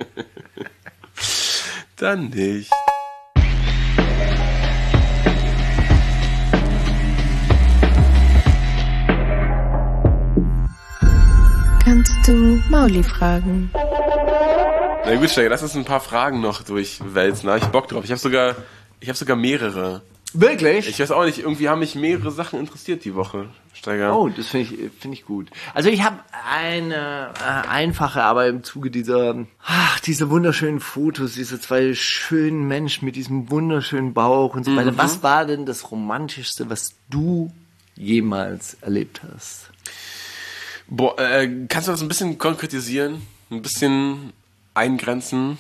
Dann nicht. Kannst du Mauli fragen? Na gut, Steiger, lass uns ein paar Fragen noch durchwälzen. Da hab ich Bock drauf. Ich habe sogar mehrere. Wirklich? Ich weiß auch nicht, irgendwie haben mich mehrere Sachen interessiert die Woche, Steiger. Oh, das finde ich gut. Also ich habe eine einfache, aber im Zuge diese wunderschönen Fotos, diese zwei schönen Menschen mit diesem wunderschönen Bauch und so weiter. Was war denn das Romantischste, was du jemals erlebt hast? Boah, kannst du das ein bisschen konkretisieren? Ein bisschen eingrenzen?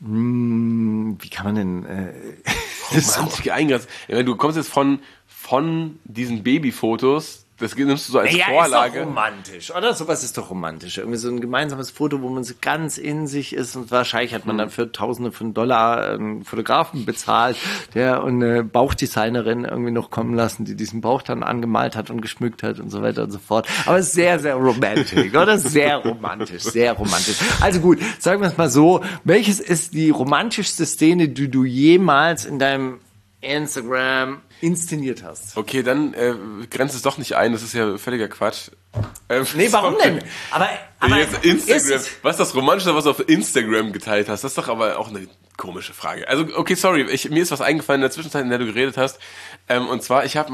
Wie kann man denn Romantisch eingrenzen? Ja, du kommst jetzt von diesen Babyfotos, das nimmst du so als Vorlage. Ist doch romantisch, oder? Sowas ist doch romantisch. Irgendwie so ein gemeinsames Foto, wo man so ganz in sich ist und wahrscheinlich hat man dann für Tausende von Dollar einen Fotografen bezahlt, der und eine Bauchdesignerin irgendwie noch kommen lassen, die diesen Bauch dann angemalt hat und geschmückt hat und so weiter und so fort. Aber sehr, sehr romantisch, oder? Sehr romantisch, sehr romantisch. Also gut, sagen wir es mal so, welches ist die romantischste Szene, die du jemals in deinem Instagram inszeniert hast? Okay, dann grenzt es doch nicht ein, das ist ja völliger Quatsch. Nee, warum denn? Aber jetzt Instagram, was ist das Romantische, was du auf Instagram geteilt hast? Das ist doch aber auch eine komische Frage. Also, okay, sorry, mir ist was eingefallen in der Zwischenzeit, in der du geredet hast. Und zwar, ich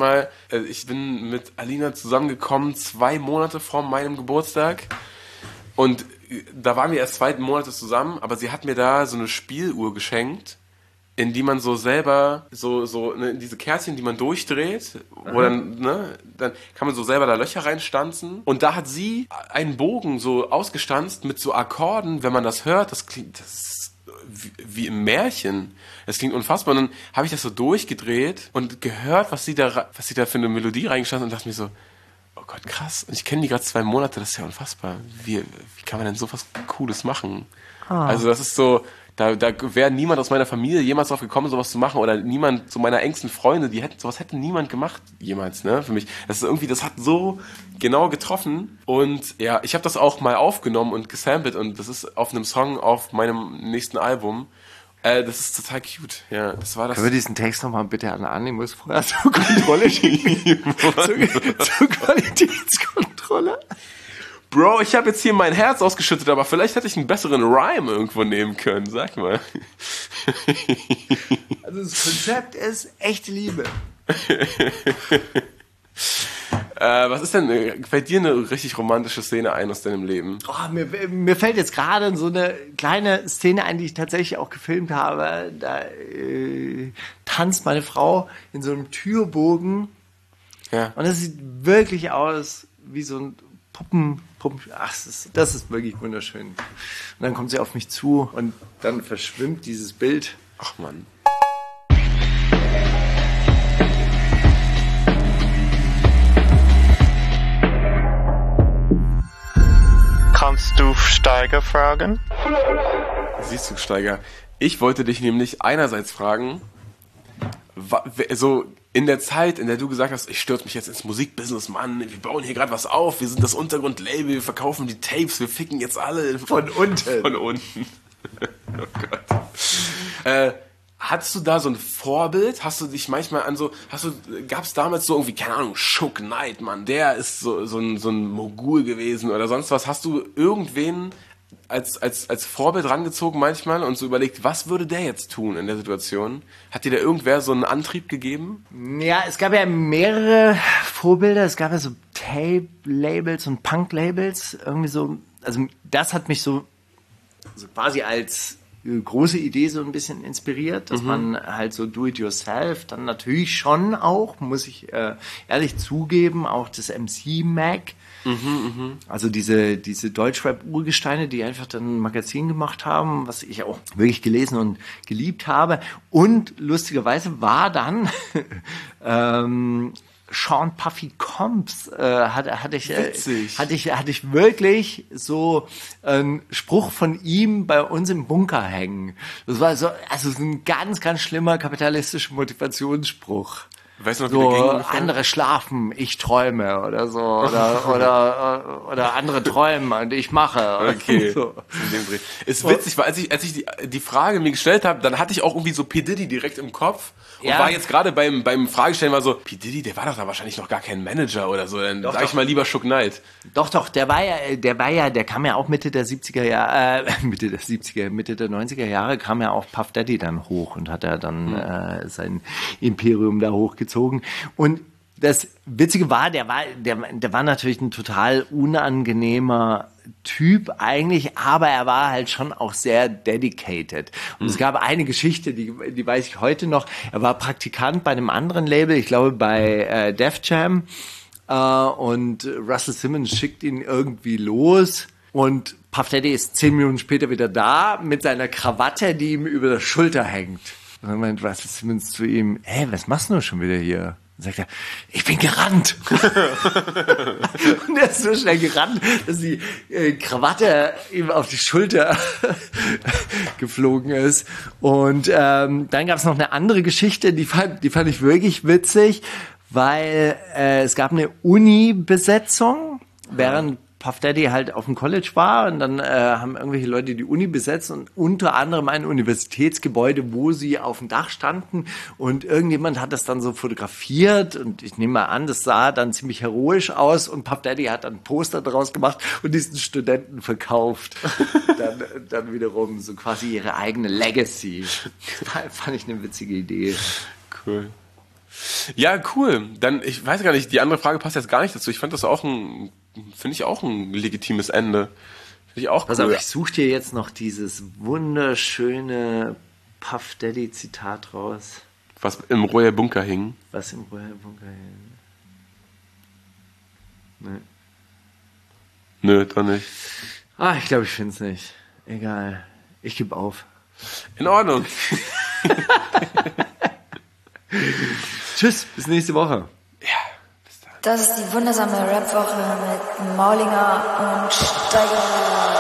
bin mit Alina zusammengekommen 2 Monate vor meinem Geburtstag. Und da waren wir erst 2 Monate zusammen, aber sie hat mir da so eine Spieluhr geschenkt, in die man so selber, diese Kärtchen, die man durchdreht, wo dann kann man so selber da Löcher reinstanzen. Und da hat sie einen Bogen so ausgestanzt mit so Akkorden, wenn man das hört, das ist wie im Märchen. Das klingt unfassbar. Und dann habe ich das so durchgedreht und gehört, was sie da für eine Melodie reingestanzt und dachte mir so, oh Gott, krass. Und ich kenne die gerade 2 Monate, das ist ja unfassbar. Wie kann man denn so was Cooles machen? Also das ist so, da wäre niemand aus meiner Familie jemals drauf gekommen, sowas zu machen, oder niemand, so meiner engsten Freunde, sowas hätte niemand gemacht jemals, ne, für mich. Das hat so genau getroffen, und ja, ich habe das auch mal aufgenommen und gesampelt, und das ist auf einem Song auf meinem nächsten Album. Das ist total cute, ja, das war das. Können wir diesen Text nochmal bitte an Animus vorher zur Kontrolle schicken? zur Qualitätskontrolle? Bro, ich habe jetzt hier mein Herz ausgeschüttet, aber vielleicht hätte ich einen besseren Rhyme irgendwo nehmen können, sag mal. Also das Konzept ist echte Liebe. Was ist denn, fällt dir eine richtig romantische Szene ein aus deinem Leben? Oh, mir fällt jetzt gerade so eine kleine Szene ein, die ich tatsächlich auch gefilmt habe. Da tanzt meine Frau in so einem Türbogen. Ja. Und das sieht wirklich aus wie so ein Puppen. Ach, das ist wirklich wunderschön. Und dann kommt sie auf mich zu und dann verschwimmt dieses Bild. Ach Mann. Kannst du Steiger fragen? Siehst du, Steiger, ich wollte dich nämlich einerseits fragen, so in der Zeit, in der du gesagt hast, ich stürze mich jetzt ins Musikbusiness, Mann, wir bauen hier gerade was auf, wir sind das Untergrundlabel, wir verkaufen die Tapes, wir ficken jetzt alle von unten. Von unten. Oh Gott. Hattest du da so ein Vorbild? Hast du dich manchmal gab es damals so irgendwie, keine Ahnung, Suge Knight, Mann, der ist so ein Mogul gewesen oder sonst was. Hast du irgendwen als Vorbild rangezogen manchmal und so überlegt, was würde der jetzt tun in der Situation? Hat dir da irgendwer so einen Antrieb gegeben? Ja, es gab ja mehrere Vorbilder. Es gab ja so Tape-Labels und Punk-Labels. Irgendwie so, also das hat mich so quasi als große Idee so ein bisschen inspiriert, dass man halt so do-it-yourself, dann natürlich schon auch, muss ich ehrlich zugeben, auch das MC Mag, also diese Deutschrap-Urgesteine, die einfach dann ein Magazin gemacht haben, was ich auch wirklich gelesen und geliebt habe. Und lustigerweise war dann Sean Puffy Combs hatte ich wirklich so einen Spruch von ihm bei uns im Bunker hängen. Das war so ein ganz, ganz schlimmer kapitalistischer Motivationsspruch. Weißt du noch, wie so der ging ungefähr? andere schlafen, ich träume oder so oder andere träumen und ich mache. Okay. So. In dem Dreh. Ist witzig, weil als ich die Frage mir gestellt habe, dann hatte ich auch irgendwie so P. Diddy direkt im Kopf und Ja. war jetzt gerade beim Fragestellen war so, P. Diddy, der war doch da wahrscheinlich noch gar kein Manager oder so, dann sag ich mal lieber Shook Knight. Doch, der kam ja auch Mitte der 90er Jahre kam ja auch Puff Daddy dann hoch und hat dann sein Imperium da hochgezogen. Und das Witzige war, der war natürlich ein total unangenehmer Typ eigentlich, aber er war halt schon auch sehr dedicated. Und es gab eine Geschichte, die weiß ich heute noch. Er war Praktikant bei einem anderen Label, ich glaube bei Def Jam. Und Russell Simmons schickt ihn irgendwie los und Puff Daddy ist 10 Minuten später wieder da mit seiner Krawatte, die ihm über der Schulter hängt. Und dann meint Russell Simmons zu ihm, hey, was machst du schon wieder hier? Und sagt er, ich bin gerannt. Und er ist so schnell gerannt, dass die Krawatte ihm auf die Schulter geflogen ist. Und dann gab es noch eine andere Geschichte, die fand ich wirklich witzig, weil es gab eine Uni-Besetzung, während Puff Daddy halt auf dem College war und dann haben irgendwelche Leute die Uni besetzt und unter anderem ein Universitätsgebäude, wo sie auf dem Dach standen und irgendjemand hat das dann so fotografiert und ich nehme mal an, das sah dann ziemlich heroisch aus und Puff Daddy hat dann ein Poster draus gemacht und diesen Studenten verkauft. dann wiederum so quasi ihre eigene Legacy. Fand ich eine witzige Idee. Cool. Ja, cool. Dann, ich weiß gar nicht, die andere Frage passt jetzt gar nicht dazu. Ich fand das auch finde ich auch ein legitimes Ende. Finde ich auch cool. Pass auf, ich suche dir jetzt noch dieses wunderschöne Puff Daddy Zitat raus. Was im Royal Bunker hing. Was im Royal Bunker hing. Nee. Nö, doch nicht. Ich glaube, ich finde es nicht. Egal. Ich gebe auf. In Ordnung. Tschüss, bis nächste Woche. Das ist die wundersame Rap-Woche mit Maulinger und Steiger.